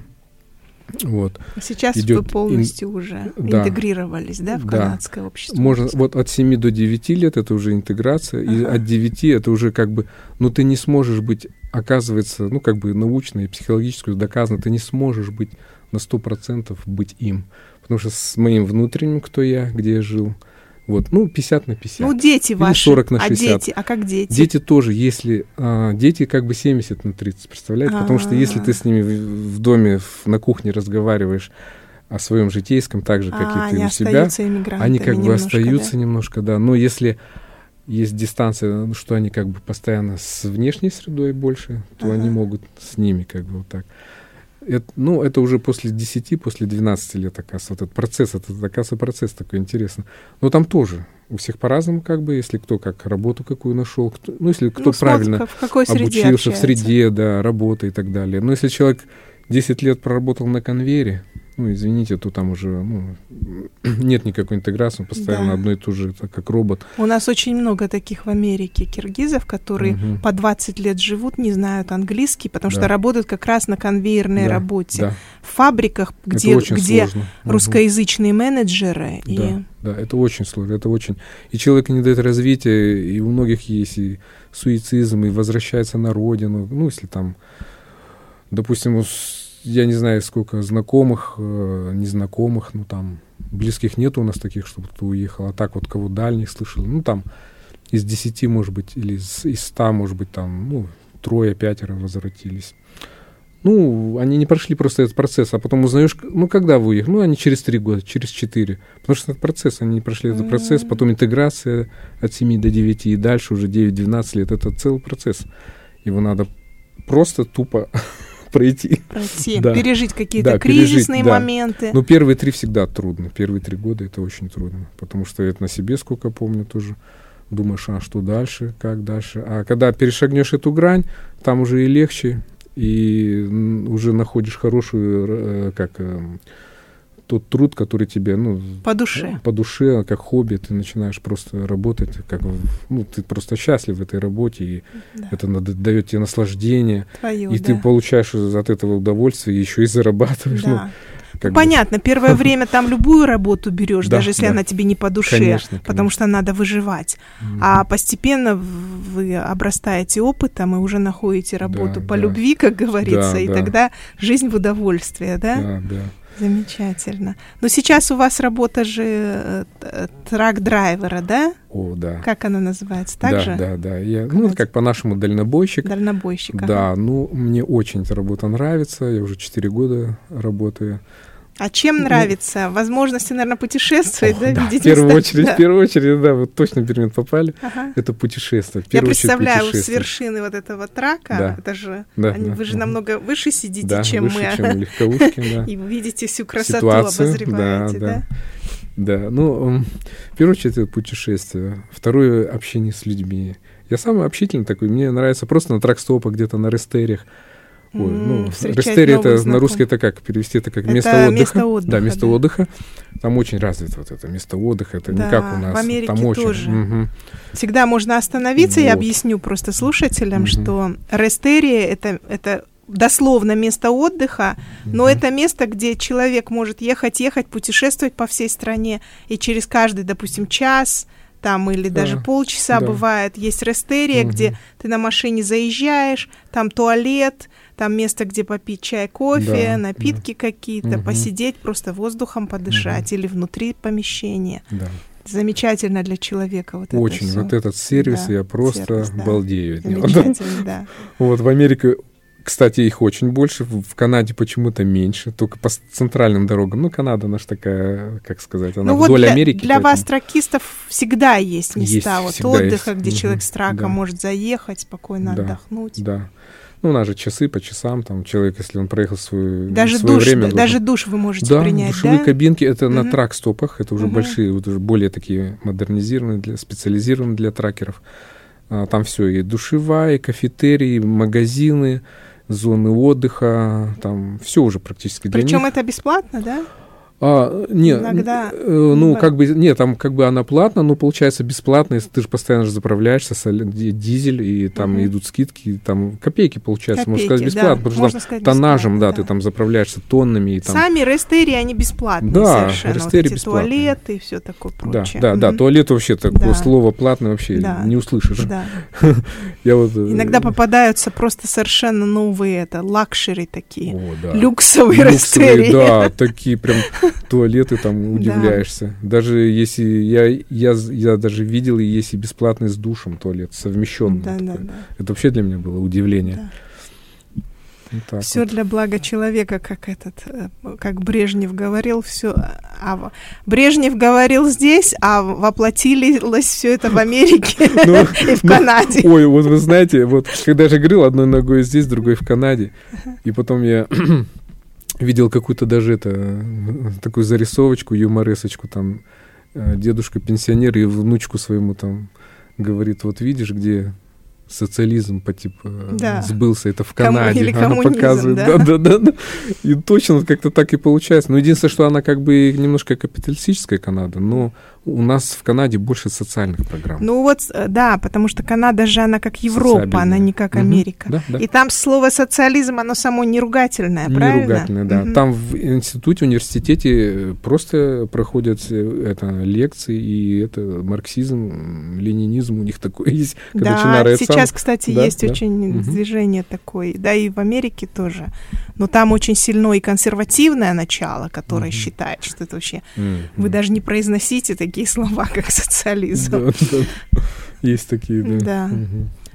Вот. Сейчас вы полностью ин... уже да. интегрировались, да, в канадское да. общество? Можно, вот от семи до девяти лет это уже интеграция, uh-huh. и от девяти это уже как бы, ну, ты не сможешь быть, оказывается, ну, как бы научно и психологически доказано, ты не сможешь быть на сто процентов быть им. Потому что с моим внутренним, кто я, где я жил, вот, ну, пятьдесят на пятьдесят. Ну, дети ваши. сорок на шестьдесят. А дети, а как дети? Дети тоже, если... А, дети как бы семьдесят на тридцать, представляете? А-а-а. Потому что если ты с ними в, в доме, в, на кухне разговариваешь о своем житейском, так же, как А-а-а, и ты у себя, они как бы немножко, остаются да? немножко, да. Но если есть дистанция, что они как бы постоянно с внешней средой больше, то А-а-а. они могут с ними как бы вот так. Это, ну, это уже после десяти, после двенадцати лет, оказывается, вот этот процесс, это, оказывается, процесс такой интересный. Но там тоже у всех по-разному, как бы, если кто как работу какую нашел, кто, ну, если кто ну, правильно в какой среде обучился общается. в среде, да, работы и так далее. Но если человек десять лет проработал на конвейере, ну, извините, то там уже ну, нет никакой интеграции, постоянно да. одно и то же, как робот. У нас очень много таких в Америке киргизов, которые угу. по двадцать лет живут, не знают английский, потому да. что работают как раз на конвейерной да. работе. Да. В фабриках, где, где русскоязычные угу. менеджеры. Да, и... да, это очень сложно, это очень... И человек не дает развития, и у многих есть и суицидизм, и возвращается на родину. Ну, если там, допустим, я не знаю, сколько знакомых, э, незнакомых, ну, там, близких нет у нас таких, чтобы кто уехал, а так вот кого дальних слышал, ну, там, из десяти, может быть, или из, из ста, может быть, там, ну, трое, пятеро возвратились. Ну, они не прошли просто этот процесс, а потом узнаешь, ну, когда вы уехали? Ну, они через три года, через четыре. Потому что этот процесс, они не прошли этот процесс, потом интеграция от семи до девяти, и дальше уже девять-двенадцать лет. Это целый процесс. Его надо просто тупо пройти. Пройти, да. пережить какие-то да, кризисные пережить, да. моменты. Ну, первые три всегда трудно. Первые три года это очень трудно. Потому что это на себе, сколько помню, тоже думаешь, а что дальше, как дальше. А когда перешагнешь эту грань, там уже и легче, и уже находишь хорошую, как тот труд, который тебе, ну, по душе, по душе, как хобби, ты начинаешь просто работать, как, ну, ты просто счастлив в этой работе, и да. это дает тебе наслаждение, Твою, и да. ты получаешь от этого удовольствие, и еще и зарабатываешь. Да. Ну, понятно, первое время там любую работу берешь, да, даже если да. она тебе не по душе, конечно, потому конечно. что надо выживать. Mm-hmm. А постепенно вы обрастаете опытом и уже находите работу да, по да. любви, как говорится, да, и да. тогда жизнь в удовольствие, да? Да, да. Замечательно. Но сейчас у вас работа же трак-драйвера, да? О, да. Как она называется? Так да, же? Да, да, я, ну, это как по-нашему дальнобойщик. Дальнобойщик, ага. Да, ну, мне очень эта работа нравится, я уже четыре года работаю. А чем нравится? Ну, возможности, наверное, путешествовать, Ох, да? да, Видеть в первую места? очередь, да. в первую очередь, да, вот точно в предмет попали. Ага. Это путешествие. Я представляю, с вершины вот этого трака, да. это же, да, они, да, вы же да. намного выше сидите, да, чем выше, мы. чем легковушки, да. И вы видите всю красоту, ситуацию, обозреваете, да? Да, да. да, ну, в первую очередь, это путешествие. Второе, общение с людьми. Я самый общительный такой, мне нравится просто на трак-стопах, где-то на рестериях. Ой, ну, рестери это знаком. На русский это как перевести, это как это место отдыха. Место отдыха. Да, место да. отдыха. Там очень развито вот это место отдыха. Это да, не как у нас. В Америке там очень. тоже. Угу. Всегда можно остановиться. Вот. Я объясню просто слушателям, угу. что рестерия это, это дословно место отдыха, угу. но это место, где человек может ехать, ехать, путешествовать по всей стране, и через каждый, допустим, час там или да, даже полчаса да. бывает, есть рестерия, угу. где ты на машине заезжаешь, там туалет, там место, где попить чай, кофе, да, напитки да. какие-то, угу. посидеть, просто воздухом подышать угу. или внутри помещения. Да. Замечательно для человека. Вот очень, это вот этот сервис, да, я просто сервис, да. балдею от него. Замечательно, да. Вот в Америке, кстати, их очень больше, в Канаде почему-то меньше, только по центральным дорогам. Ну, Канада наша такая, как сказать, она ну, вдоль вот для, Америки. Для поэтому... вас, тракистов, всегда есть места есть, вот всегда отдыха, есть. где угу. человек с раком да. может заехать, спокойно да. отдохнуть. Да. Ну, у нас же часы по часам, там человек, если он проехал свою, даже свое душ, время... Да, даже душ вы можете да, принять, да? душевые кабинки, это угу. на трак-стопах, это уже угу. большие, вот уже более такие модернизированные, для, специализированные для тракеров. А, там все, и душевая, и кафетерии, и магазины, зоны отдыха, там все уже практически для Причем них. это бесплатно, да? А, нет, Иногда... э, ну, как бы, нет, там как бы она платна, но получается бесплатно, если ты же постоянно же заправляешься, соль, дизель, и там угу. идут скидки, там копейки получается, копейки, можно сказать, бесплатно, да, потому что там тоннажем, да, да, ты там заправляешься тоннами. И там... Сами рестерии, они бесплатные да, совершенно, рестерии вот эти бесплатные. Туалеты и все такое прочее. Да, да, угу. да, туалет вообще такое да. слово платное вообще да. не услышишь. Да. Я вот, иногда попадаются просто совершенно новые, это лакшери такие, О, да. люксовые рестерии. Да, такие прям туалеты там. Удивляешься. Да. Даже если я, я, я даже видел, и есть и бесплатный с душем туалет, совмещенный. Да, да, да. Это вообще для меня было удивление. Да. Все вот. Для блага человека, как этот, как Брежнев говорил, все. А Брежнев говорил здесь, а воплотилось все это в Америке и в Канаде. Ой, вот вы знаете, вот когда я же говорил, одной ногой здесь, другой в Канаде, и потом я видел какую-то даже это, такую зарисовочку, юморесочку, там, дедушка-пенсионер и внучку своему там говорит, вот видишь, где социализм по типу да. сбылся, это в Канаде. Или она показывает. Да? Да, да, да, да. И точно как-то так и получается. Но единственное, что она как бы немножко капиталистическая Канада, но у нас в Канаде больше социальных программ. Ну вот, да, потому что Канада же, она как Европа, она не как Америка. Угу, да, да. И там слово социализм, оно само неругательное, не правильно? Неругательное, да. Угу. Там в институте, университете просто проходят это, лекции, и это марксизм, ленинизм у них такой есть. Да, сейчас, сам... кстати, да, есть да. очень угу. движение такое, да, и в Америке тоже. Но там очень сильно и консервативное начало, которое угу. считает, что это вообще... Угу. Вы даже не произносите такие слова, как социализм. Да, да. Есть такие, да. Да. Угу.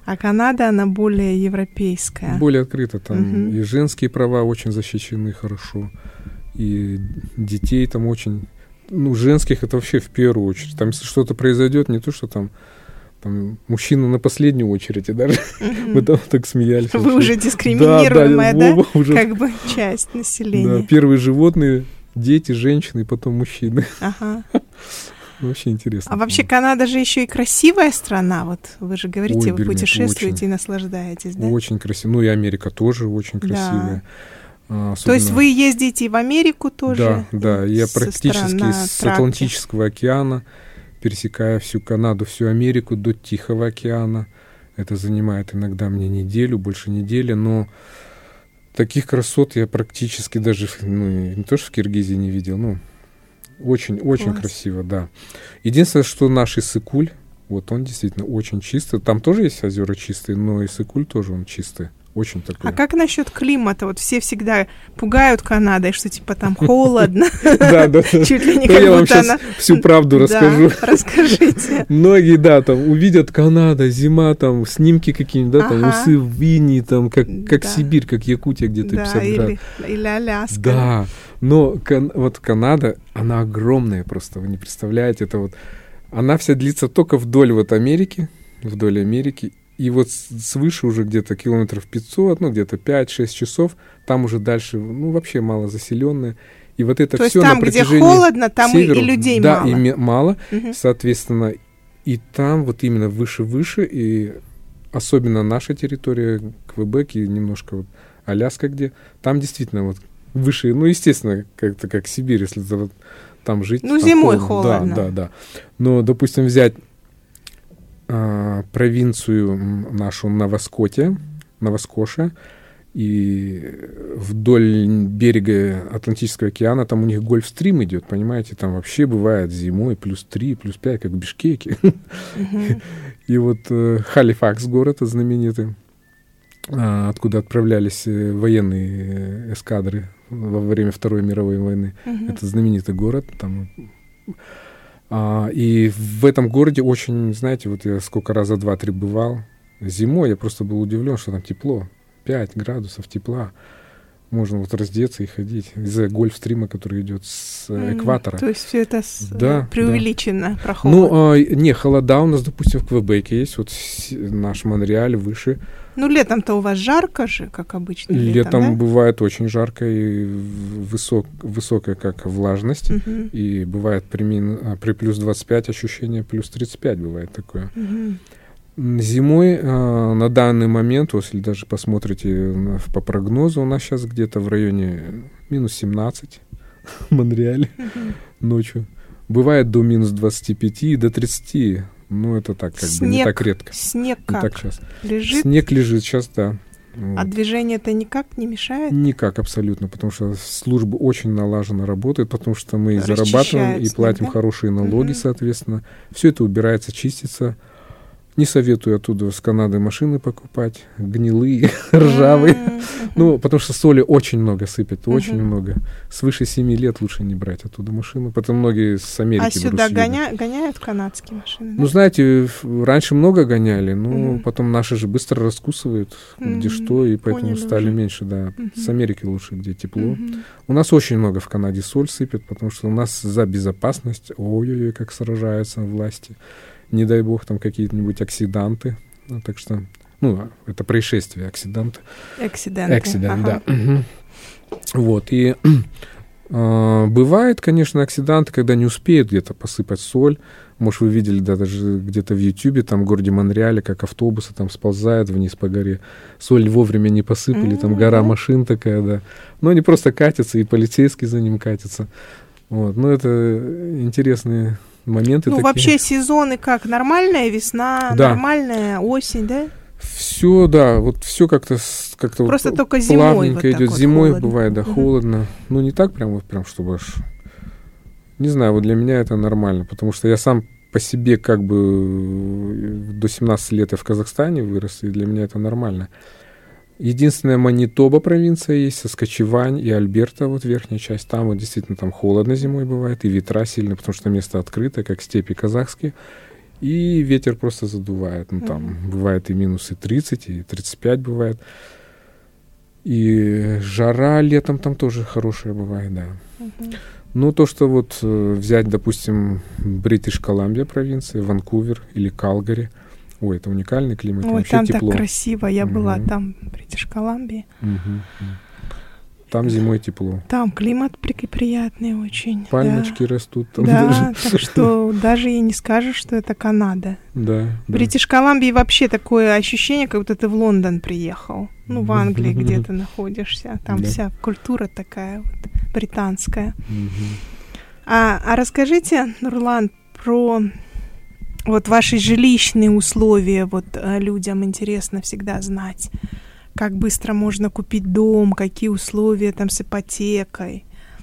А Канада, она более европейская. Более открыта. Там Угу. и женские права очень защищены хорошо, и детей там очень... Ну, женских это вообще в первую очередь. Там, если что-то произойдет, не то, что там, там мужчина на последнюю очередь, и даже Угу. мы там так смеялись. Вы вообще. уже дискриминируемая, да? да? Да, уже, Как бы часть населения. да, первые животные, дети, женщины, и потом мужчины. Ага. Вообще интересно. А вообще Канада же еще и красивая страна. Вот вы же говорите, Ой, вы Бельмик, путешествуете очень. и наслаждаетесь, да? Очень красиво. Ну и Америка тоже очень Да. красивая. А, То есть особенно- вы ездите и в Америку тоже? Да, да. Я со практически стороны с тракки? Атлантического океана, пересекая всю Канаду, всю Америку до Тихого океана. Это занимает иногда мне неделю, больше недели, но таких красот я практически даже, ну, не то что в Киргизии не видел, ну, очень-очень Класс. красиво, да. Единственное, что наш Иссык-Куль, вот он действительно очень чистый. Там тоже есть озера чистые, но Иссык-Куль тоже он чистый. Очень такой. А как насчет климата? Вот все всегда пугают Канадой, что типа там холодно. Да, да. Чуть ли не Ну, я вам как будто сейчас она... всю правду расскажу. Да, расскажите. Многие, да, там увидят Канада, зима, там снимки какие-нибудь, да, там Ага. усы в Винни, там как, как Да. Сибирь, как Якутия, где-то Да, пятьдесят градусов. или, или Аляска. Да, но кан- вот Канада, она огромная просто, вы не представляете, это вот, она вся длится только вдоль вот Америки, вдоль Америки, и вот с- свыше уже где-то километров пятьсот, ну где-то пять-шесть часов, там уже дальше, ну вообще мало заселенные. И вот это То есть все там, на где протяжении холодно, там и- и северу, людей да, мало. и ме- мало, Мгм. соответственно, и там вот именно выше-выше, и особенно наша территория, Квебек и немножко вот Аляска, где, там действительно вот выше, ну, естественно, как-то как Сибирь, если за- вот там жить. Ну, там зимой холодно. Да, да, да. Но, допустим, взять а, провинцию м, нашу Новоскотия, Новоскоша, и вдоль берега Атлантического океана, там у них Гольфстрим идет, понимаете, там вообще бывает зимой плюс три, плюс пять, как в Бишкеке. Мгм. И вот э, Халифакс, город знаменитый, а, откуда отправлялись э, военные э, эскадры во время Второй мировой войны. Мгм. Это знаменитый город. Там, а, и в этом городе очень, знаете, вот я сколько раз за два-три бывал, зимой я просто был удивлен, что там тепло, пять градусов тепла. Можно вот раздеться и ходить из-за гольфстрима, который идет с э, М, экватора. То есть все это с- Да, преувеличено, проход. Ну, а, не, холода у нас, допустим, в Квебеке есть, вот с- наш Монреаль выше. Ну, летом-то у вас жарко же, как обычно. Летом, Летом, да? бывает очень жарко и высок, высокая как влажность. Мгм. И бывает при, мин- а, при плюс двадцать пять ощущение плюс тридцать пять бывает такое. Мгм. М, Зимой а, на данный момент, вот если даже посмотрите на- по прогнозу, у нас сейчас где-то в районе минус семнадцать в Монреале Мгм. ночью. Бывает до минус двадцати пяти и до тридцати. Ну, это так, как бы не Снег так редко. Снег Не как? так сейчас. Лежит? Снег лежит сейчас, да. А Вот. движение-то никак не мешает? Никак абсолютно, потому что служба очень налаженно работает, потому что мы и Расчищают зарабатываем, и снег, платим да? хорошие налоги, Мгм. соответственно. Все это убирается, чистится. Не советую оттуда с Канады машины покупать, гнилые, ржавые. М, Ну, потому что соли очень много сыпят, очень Мгм. много. Свыше семи лет лучше не брать оттуда машину, потому многие с Америки А берут сюда с юга. гоня... гоняют канадские машины? Ну, да? знаете, ф- раньше много гоняли, но Мгм. потом наши же быстро раскусывают, где Мгм. что, и поэтому Поняли стали уже. меньше, да. Мгм. С Америки лучше, где тепло. Мгм. У нас очень много в Канаде соль сыпят, потому что у нас за безопасность, ой-ой-ой, как сражаются власти. Не дай бог, там какие-нибудь оксиданты. Ну, так что, ну, это происшествие, оксиданты. Эксиденты. Эксидент, Ага. да. Мгм. Вот, и э, бывает, конечно, оксиданты, когда не успеют где-то посыпать соль. Может, вы видели, да, даже где-то в Ютьюбе, там, в городе Монреале, как автобусы там сползают вниз по горе. Соль вовремя не посыпали, там М, гора да. машин такая, да. Но они просто катятся, и полицейские за ним катятся. Вот, ну, это интересные моменты Ну, такие. вообще сезоны как? Нормальная весна, Да. нормальная осень, да? Все, да, вот все как-то с- как-то вот Просто п- только зимой плавненько вот так идет. вот Зимой холодно. бывает, да, Мгм. холодно. Ну, не так прям, вот прям, чтобы аж... Не знаю, вот для меня это нормально, потому что я сам по себе как бы э, до семнадцати лет я в Казахстане вырос, и для меня это нормально. Единственная Манитоба провинция есть, Саскачевань и Альберта, вот верхняя часть. Там вот действительно там холодно зимой бывает, и ветра сильно, потому что место открытое, как степи казахские. и ветер просто задувает. Ну, там mm-hmm. бывает и минус и тридцать, и тридцать пять бывает. И жара летом там тоже хорошая бывает, да. Mm-hmm. Ну, то, что вот взять, допустим, Бритиш Колумбия провинция, Ванкувер или Калгари. Ой, это уникальный климат, Ой, вообще там тепло. Так красиво, я угу. была там, в Бритиш Колумбии. Угу. Там зимой тепло. Там климат при- приятный очень. Пальмочки да. растут там да, даже. Так что даже и не скажешь, что это Канада. Да. В Бритиш Колумбии вообще такое ощущение, как будто ты в Лондон приехал. Ну, в Англии, где ты находишься. Там да. вся культура такая вот британская. А, а расскажите, Нурлан, про вот ваши жилищные условия. Вот людям интересно всегда знать, как быстро можно купить дом, какие условия там с ипотекой.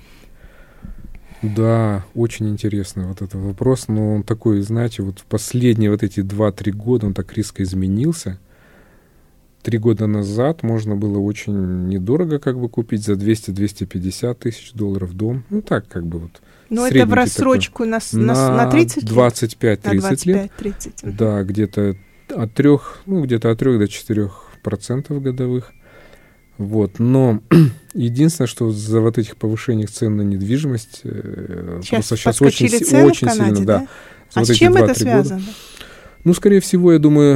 Да, очень интересный вот этот вопрос, но он такой, знаете, вот в последние вот эти два-три года он так резко изменился. Три года назад можно было очень недорого как бы купить за двести-двести пятьдесят тысяч долларов дом. Ну так как бы вот. Но это в рассрочку на, на, на тридцать лет? двадцать пять тридцать лет. тридцать. Да, где-то от трех, ну где-то от трех до четырех процентов годовых. Вот, но единственное, что за вот этих повышениях цен на недвижимость сейчас, просто сейчас очень, цены очень в Канаде, сильно, да. да. А вот с чем это связано? Года. Ну, скорее всего, я думаю,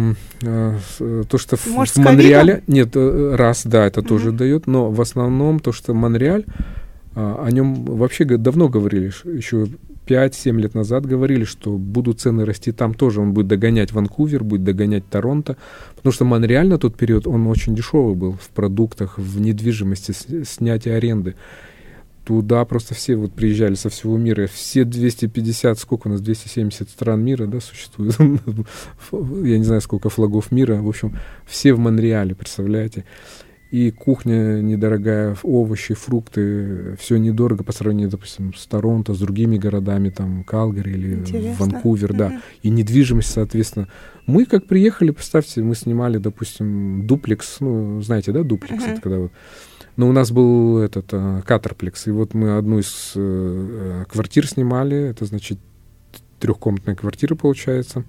то, что Может, в Монреале... Нет, раз, да, это угу. тоже дает, но в основном то, что Монреаль, о нем вообще давно говорили, еще пять-семь лет назад говорили, что будут цены расти там тоже, он будет догонять Ванкувер, будет догонять Торонто, потому что Монреаль на тот период, он очень дешевый был в продуктах, в недвижимости, снятие аренды. Туда просто все вот приезжали со всего мира, все двести пятьдесят, сколько у нас, двести семьдесят стран мира, да, существует, я не знаю, сколько флагов мира, в общем, все в Монреале, представляете. И кухня недорогая, овощи, фрукты, все недорого по сравнению, допустим, с Торонто, с другими городами, там, Калгари или Интересно. Ванкувер, mm-hmm. да. И недвижимость, соответственно. Мы как приехали, представьте, мы снимали, допустим, дуплекс, ну, знаете, да, дуплекс, mm-hmm. это когда вот... Но у нас был этот а, катерплекс, и вот мы одну из э, квартир снимали, это, значит, трехкомнатная квартира, получается.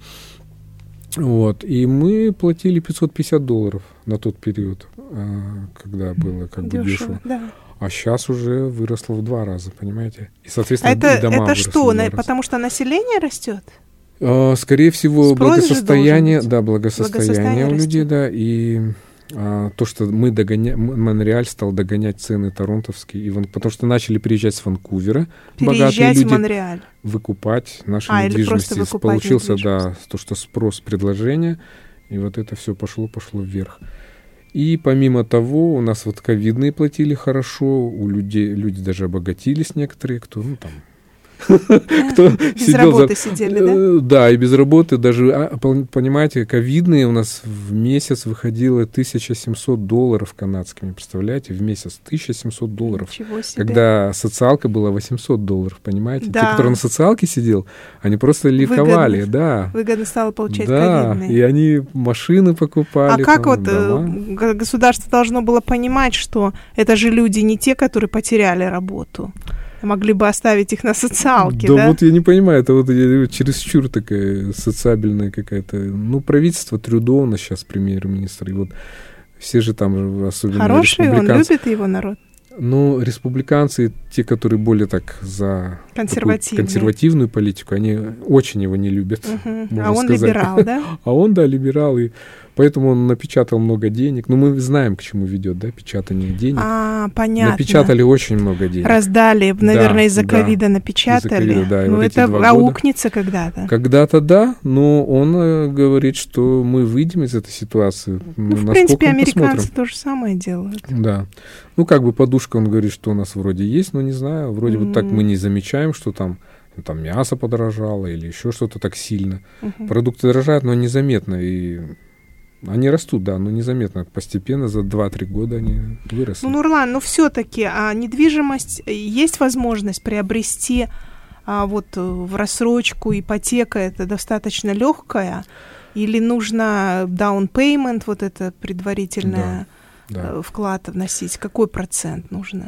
Вот, и мы платили пятьсот пятьдесят долларов на тот период, когда было как бы дешево. Да. А сейчас уже выросло в два раза, понимаете? И, соответственно, это, и дома это что, на, раза. Потому что население растет? А, скорее всего, Спрос благосостояние, да, благосостояние, благосостояние у людей, растет. да, и а, то, что мы догоняем, Монреаль стал догонять цены торонтовские, и вон, потому что начали приезжать с Ванкувера, богатые люди, в Монреаль. Выкупать нашу а, недвижимость. Выкупать Получился, недвижимость. да, то, что спрос, предложение, и вот это все пошло, пошло вверх. И помимо того, у нас вот ковидные платили хорошо, у людей, люди даже обогатились некоторые, кто, ну, там, кто без работы за... сидели, да? Да, и без работы даже, понимаете, ковидные у нас в месяц выходило тысяча семьсот долларов канадскими, представляете, в месяц тысяча семьсот долларов. Ничего себе. Когда социалка была восемьсот долларов, понимаете? Да. Те, которые на социалке сидел, они просто ликовали, Выгодно. да. Выгодно стало получать да, ковидные. И они машины покупали. А как там, вот дома. Государство должно было понимать, что это же люди не те, которые потеряли работу? Могли бы оставить их на социалке, да? Да вот я не понимаю, это вот чересчур такая социабельная какая-то... Ну, правительство Трюдо у нас сейчас премьер-министр, и вот все же там, особенно Хороший, он любит его народ? Ну, республиканцы, те, которые более так за консервативную политику, они очень его не любят. Uh-huh. А он сказать. либерал, да? А он, да, либерал, и поэтому он напечатал много денег. Ну, мы знаем, к чему ведет, да, печатание денег. А, понятно. Напечатали очень много денег. Раздали, наверное, да, из-за да, ковида напечатали. Из-за ковида, да, ну, вот это аукнется когда-то. Когда-то, да, но он э, говорит, что мы выйдем из этой ситуации. Ну, в принципе, американцы то же самое делают. Да. Ну, как бы подушка, он говорит, что у нас вроде есть, но не знаю, вроде mm-hmm. бы так мы не замечаем, что там, там мясо подорожало или еще что-то так сильно. Mm-hmm. Продукты дорожают, но незаметно, и они растут, да, но незаметно, постепенно, за два-три года они выросли. Ну, Нурлан, ну все-таки а недвижимость, есть возможность приобрести а, вот в рассрочку, ипотека, это достаточно легкая, или нужно down payment, вот это предварительное... Да. Да. Вклад вносить, какой процент нужно?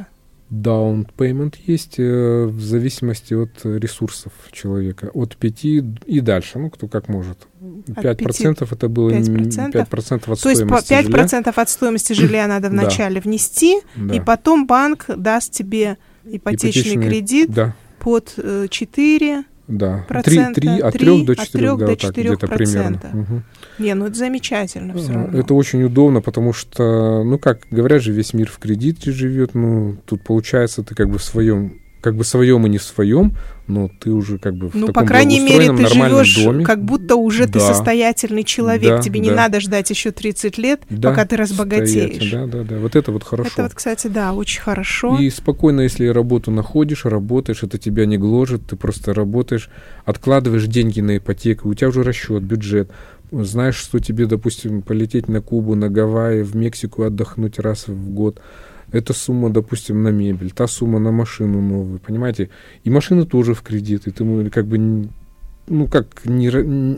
Down payment есть э, в зависимости от ресурсов человека. От пяти и дальше, ну, кто как может. пять процентов это было пять процентов? пять процентов от То стоимости есть пять процентов жилья. От стоимости жилья надо вначале внести, да. и потом банк даст тебе ипотечный, ипотечный кредит да. под четыре Да, процента, три, три, от трех до четырех, да, так, где-то примерно. Угу. Не, ну это замечательно все равно. Это очень удобно, потому что, ну как, говорят же, весь мир в кредите живет, ну тут получается ты как бы в своем, как бы своем и не в своем, но ты уже как бы в ну, таком по крайней мере, ты живешь, доме. Как будто уже да. ты состоятельный человек, да, тебе да. не надо ждать еще тридцать лет, да, пока ты разбогатеешь. стоять. Да, да, да, вот это вот хорошо. Это вот, кстати, да, очень хорошо. И спокойно, если работу находишь, работаешь, это тебя не гложет, ты просто работаешь, откладываешь деньги на ипотеку, у тебя уже расчет, бюджет, знаешь, что тебе, допустим, полететь на Кубу, на Гавайи, в Мексику отдохнуть раз в год. Эта сумма, допустим, на мебель, та сумма на машину новую, понимаете? И машина тоже в кредит, и ты как бы, ну как, не,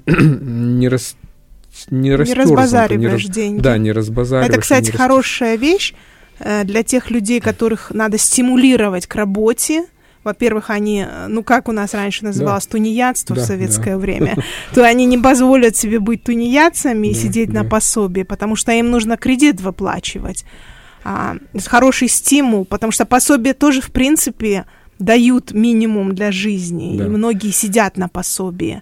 не, рас, не, не разбазариваешь не, деньги. Да, не разбазариваешь. Это, кстати, не хорошая рас... вещь э, для тех людей, которых надо стимулировать к работе. Во-первых, они, ну как у нас раньше называлось, да. тунеядство да, в советское да. время, то они не позволят себе быть тунеядцами и сидеть на пособии, потому что им нужно кредит выплачивать. А, хороший стимул, потому что пособия тоже, в принципе, дают минимум для жизни, да. и многие сидят на пособии.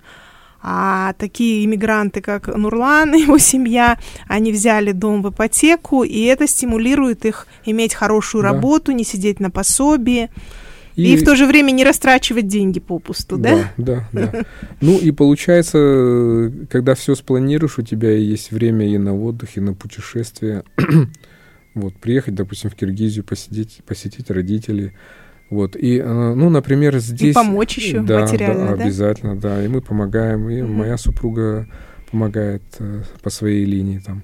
А такие иммигранты, как Нурлан и его семья, они взяли дом в ипотеку, и это стимулирует их иметь хорошую да. работу, не сидеть на пособии. И, и в то же время не растрачивать деньги попусту, да? Да, да, да. Ну и получается, когда все спланируешь, у тебя есть время и на отдых, и на путешествие. Вот, приехать, допустим, в Киргизию, посидеть, посетить родителей. Вот, и, ну, например, здесь... И помочь еще да, материально, да? да? Обязательно, да. И мы помогаем, и угу. моя супруга помогает э, по своей линии там.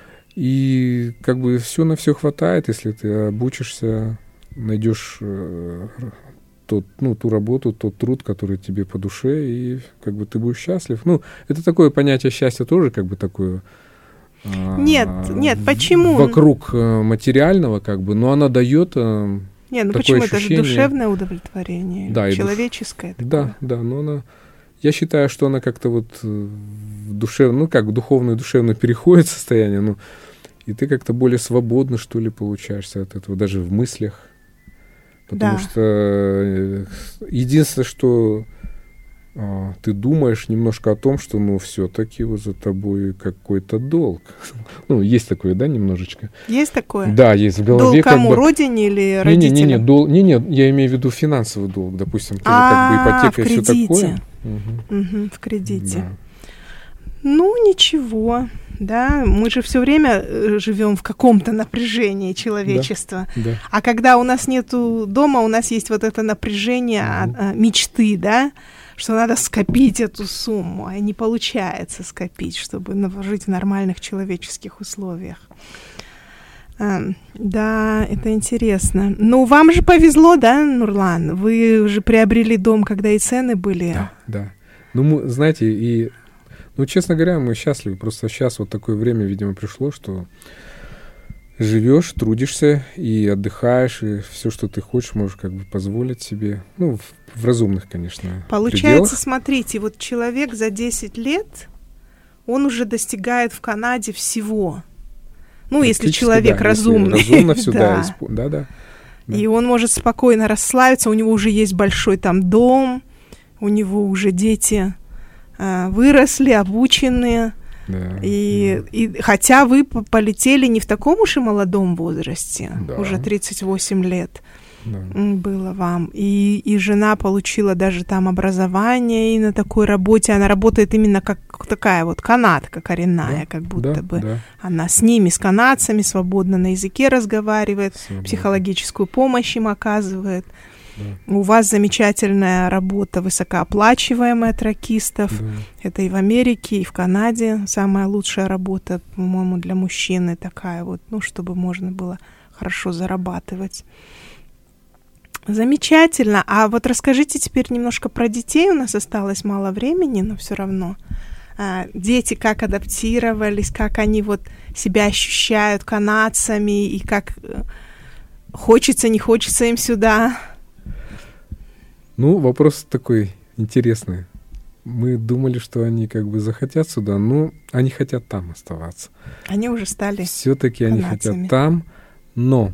И как бы все на все хватает, если ты обучишься, найдешь э, тот, ну, ту работу, тот труд, который тебе по душе, и как бы ты будешь счастлив. Ну, это такое понятие счастья тоже как бы такое... Нет, нет, почему? Вокруг материального, как бы, но она дает. Нет, ну почему? Это же душевное удовлетворение, да, человеческое. Душ... Да, да, но она. Я считаю, что она как-то вот в душе, ну как, духовное, душевное переходит состояние, ну, и ты как-то более свободно, что ли, получаешься от этого, даже в мыслях. Потому да. что единственное, что а, ты думаешь немножко о том, что, ну, все-таки вот за тобой какой-то долг. Ну, есть такое, да, немножечко? Есть такое? Да, есть в голове. Долг кому, как бы... родине или родителям? Не-не-не, дол... не-не, я имею в виду финансовый долг, допустим, тоже как бы ипотека и все такое. Угу. Угу, в кредите. Да. Ну, ничего, да, мы же все время живем в каком-то напряжении человечества. Да, да. А когда у нас нету дома, у нас есть вот это напряжение угу. а, а, мечты, да, что надо скопить эту сумму, а не получается скопить, чтобы жить в нормальных человеческих условиях. А, да, это интересно. Ну, вам же повезло, да, Нурлан? Вы уже приобрели дом, когда и цены были. Да, да. Ну, мы, знаете, и, ну, честно говоря, мы счастливы. Просто сейчас вот такое время, видимо, пришло, что живешь, трудишься и отдыхаешь, и все, что ты хочешь, можешь как бы позволить себе. Ну, в, в разумных, конечно, Получается, пределах. Смотрите, вот человек за десять лет, он уже достигает в Канаде всего. Ну, если человек да, разумный. Если разумно все, да. Да, да, да, да. И он может спокойно расслабиться, у него уже есть большой там дом, у него уже дети э, выросли, обучены. Да, и, да. и хотя вы полетели не в таком уж и молодом возрасте, да. уже тридцать восемь лет да. было вам, и, и жена получила даже там образование, и на такой работе она работает именно как такая вот канадка коренная, да, как будто да, бы. Да. Она с ними, с канадцами, свободно на языке разговаривает, свободно. Психологическую помощь им оказывает. Да. У вас замечательная работа, высокооплачиваемая тракистов. Да. Это и в Америке, и в Канаде самая лучшая работа, по-моему, для мужчины такая вот, ну, чтобы можно было хорошо зарабатывать. Замечательно. А вот расскажите теперь немножко про детей. У нас осталось мало времени, но все равно. А, дети как адаптировались, как они вот себя ощущают канадцами, и как... хочется, не хочется им сюда? Ну, вопрос такой интересный. Мы думали, что они как бы захотят сюда, но они хотят там оставаться. Они уже стали Все-таки они хотят там, но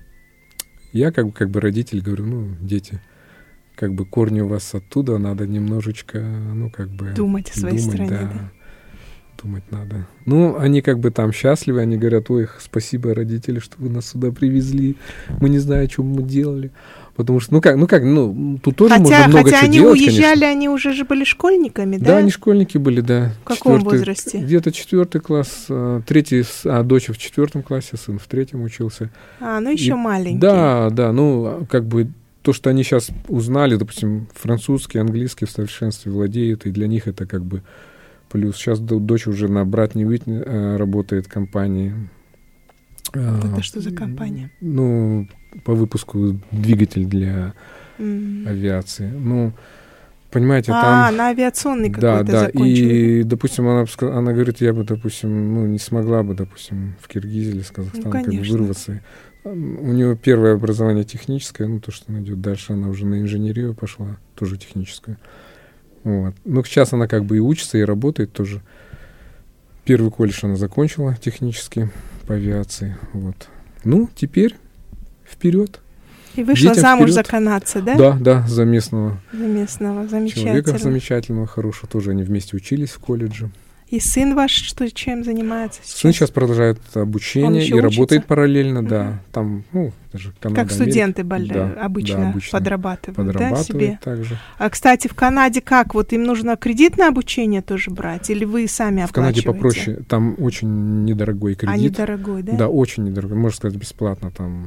я как бы, как бы родитель говорю, ну, дети, как бы корни у вас оттуда, надо немножечко, ну, как бы... Думать о своей думать, стране, да. да. Думать надо. Ну, они как бы там счастливы, они говорят, ой, спасибо, родители, что вы нас сюда привезли, мы не знаем, что мы делали. Потому что, ну как, ну как, ну, тут тоже хотя, можно много хотя чего они делать, уезжали, конечно. Они уже же были школьниками, да? Да, они школьники были, да. В каком Четвертый, возрасте? Где-то четвертый класс, третий, а дочь в четвертом классе, сын в третьем учился. А, ну еще И, маленький. Да, да, ну как бы то, что они сейчас узнали, допустим, французский, английский в совершенстве владеют, и для них это как бы плюс. Сейчас дочь уже на Братни Уитни работает в компании. Это а, что за компания? Ну, по выпуску двигатель для mm. авиации. Ну, понимаете, а, там... А, на авиационный да, какой-то да. закончили. И, допустим, она, она говорит, я бы, допустим, ну, не смогла бы, допустим, в Киргизии или в Казахстане ну, как бы вырваться. У нее первое образование техническое, ну, то, что она идет дальше, она уже на инженерию пошла, тоже техническое. Вот. Ну, сейчас она как бы и учится, и работает тоже. Первый колледж она закончила технически по авиации. Вот. Ну, теперь вперед. И вышла Детям замуж вперед. За канадца, да? Да, да, за местного. За местного, замечательно. Человека замечательного, хорошего. Тоже они вместе учились в колледже. И сын ваш что, чем занимается сейчас? Сын сейчас продолжает обучение и учится? Работает параллельно, uh-huh. да. Там, ну, даже Канада, как студенты Америка, более, да, обычно, да, обычно подрабатывают, подрабатывают да, себе? Также. А, кстати, в Канаде как? Вот им нужно кредитное обучение тоже брать? Или вы сами в оплачиваете? В Канаде попроще. Там очень недорогой кредит. А, недорогой, да? Да, очень недорогой. Можно сказать, бесплатно там.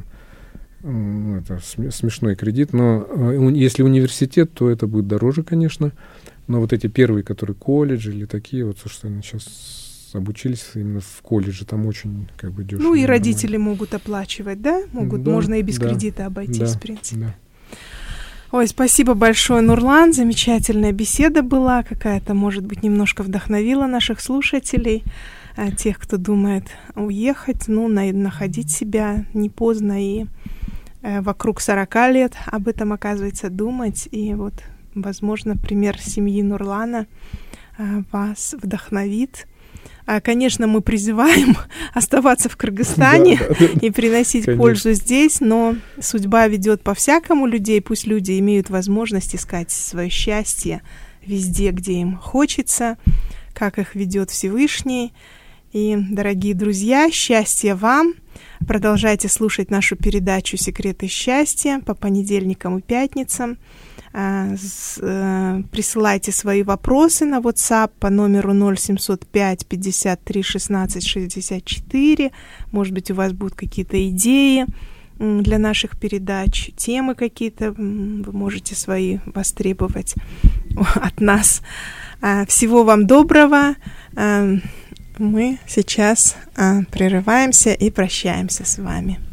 Ну, это смешной кредит. Но если университет, то это будет дороже, конечно. Но вот эти первые, которые колледжи или такие, вот, что они сейчас обучились именно в колледже, там очень как бы дешево. Ну и родители могут оплачивать, да? Могут, да, можно и без да, кредита обойтись, да, в принципе. Да. Ой, спасибо большое, Нурлан. Замечательная беседа была, какая-то, может быть, немножко вдохновила наших слушателей, тех, кто думает уехать, ну, находить себя не поздно и вокруг сорока лет об этом, оказывается, думать. И вот, возможно, пример семьи Нурлана вас вдохновит. Конечно, мы призываем оставаться в Кыргызстане да, да, и приносить конечно. Пользу здесь, но судьба ведет по-всякому людей. Пусть люди имеют возможность искать свое счастье везде, где им хочется, как их ведет Всевышний. И, дорогие друзья, счастья вам! Продолжайте слушать нашу передачу «Секреты счастья» по понедельникам и пятницам. Присылайте свои вопросы на WhatsApp по номеру ноль семьсот пять пятьдесят три шестнадцать шестьдесят четыре. Может быть, у вас будут какие-то идеи для наших передач, темы какие-то, вы можете свои востребовать от нас. Всего вам доброго. Мы сейчас прерываемся и прощаемся с вами.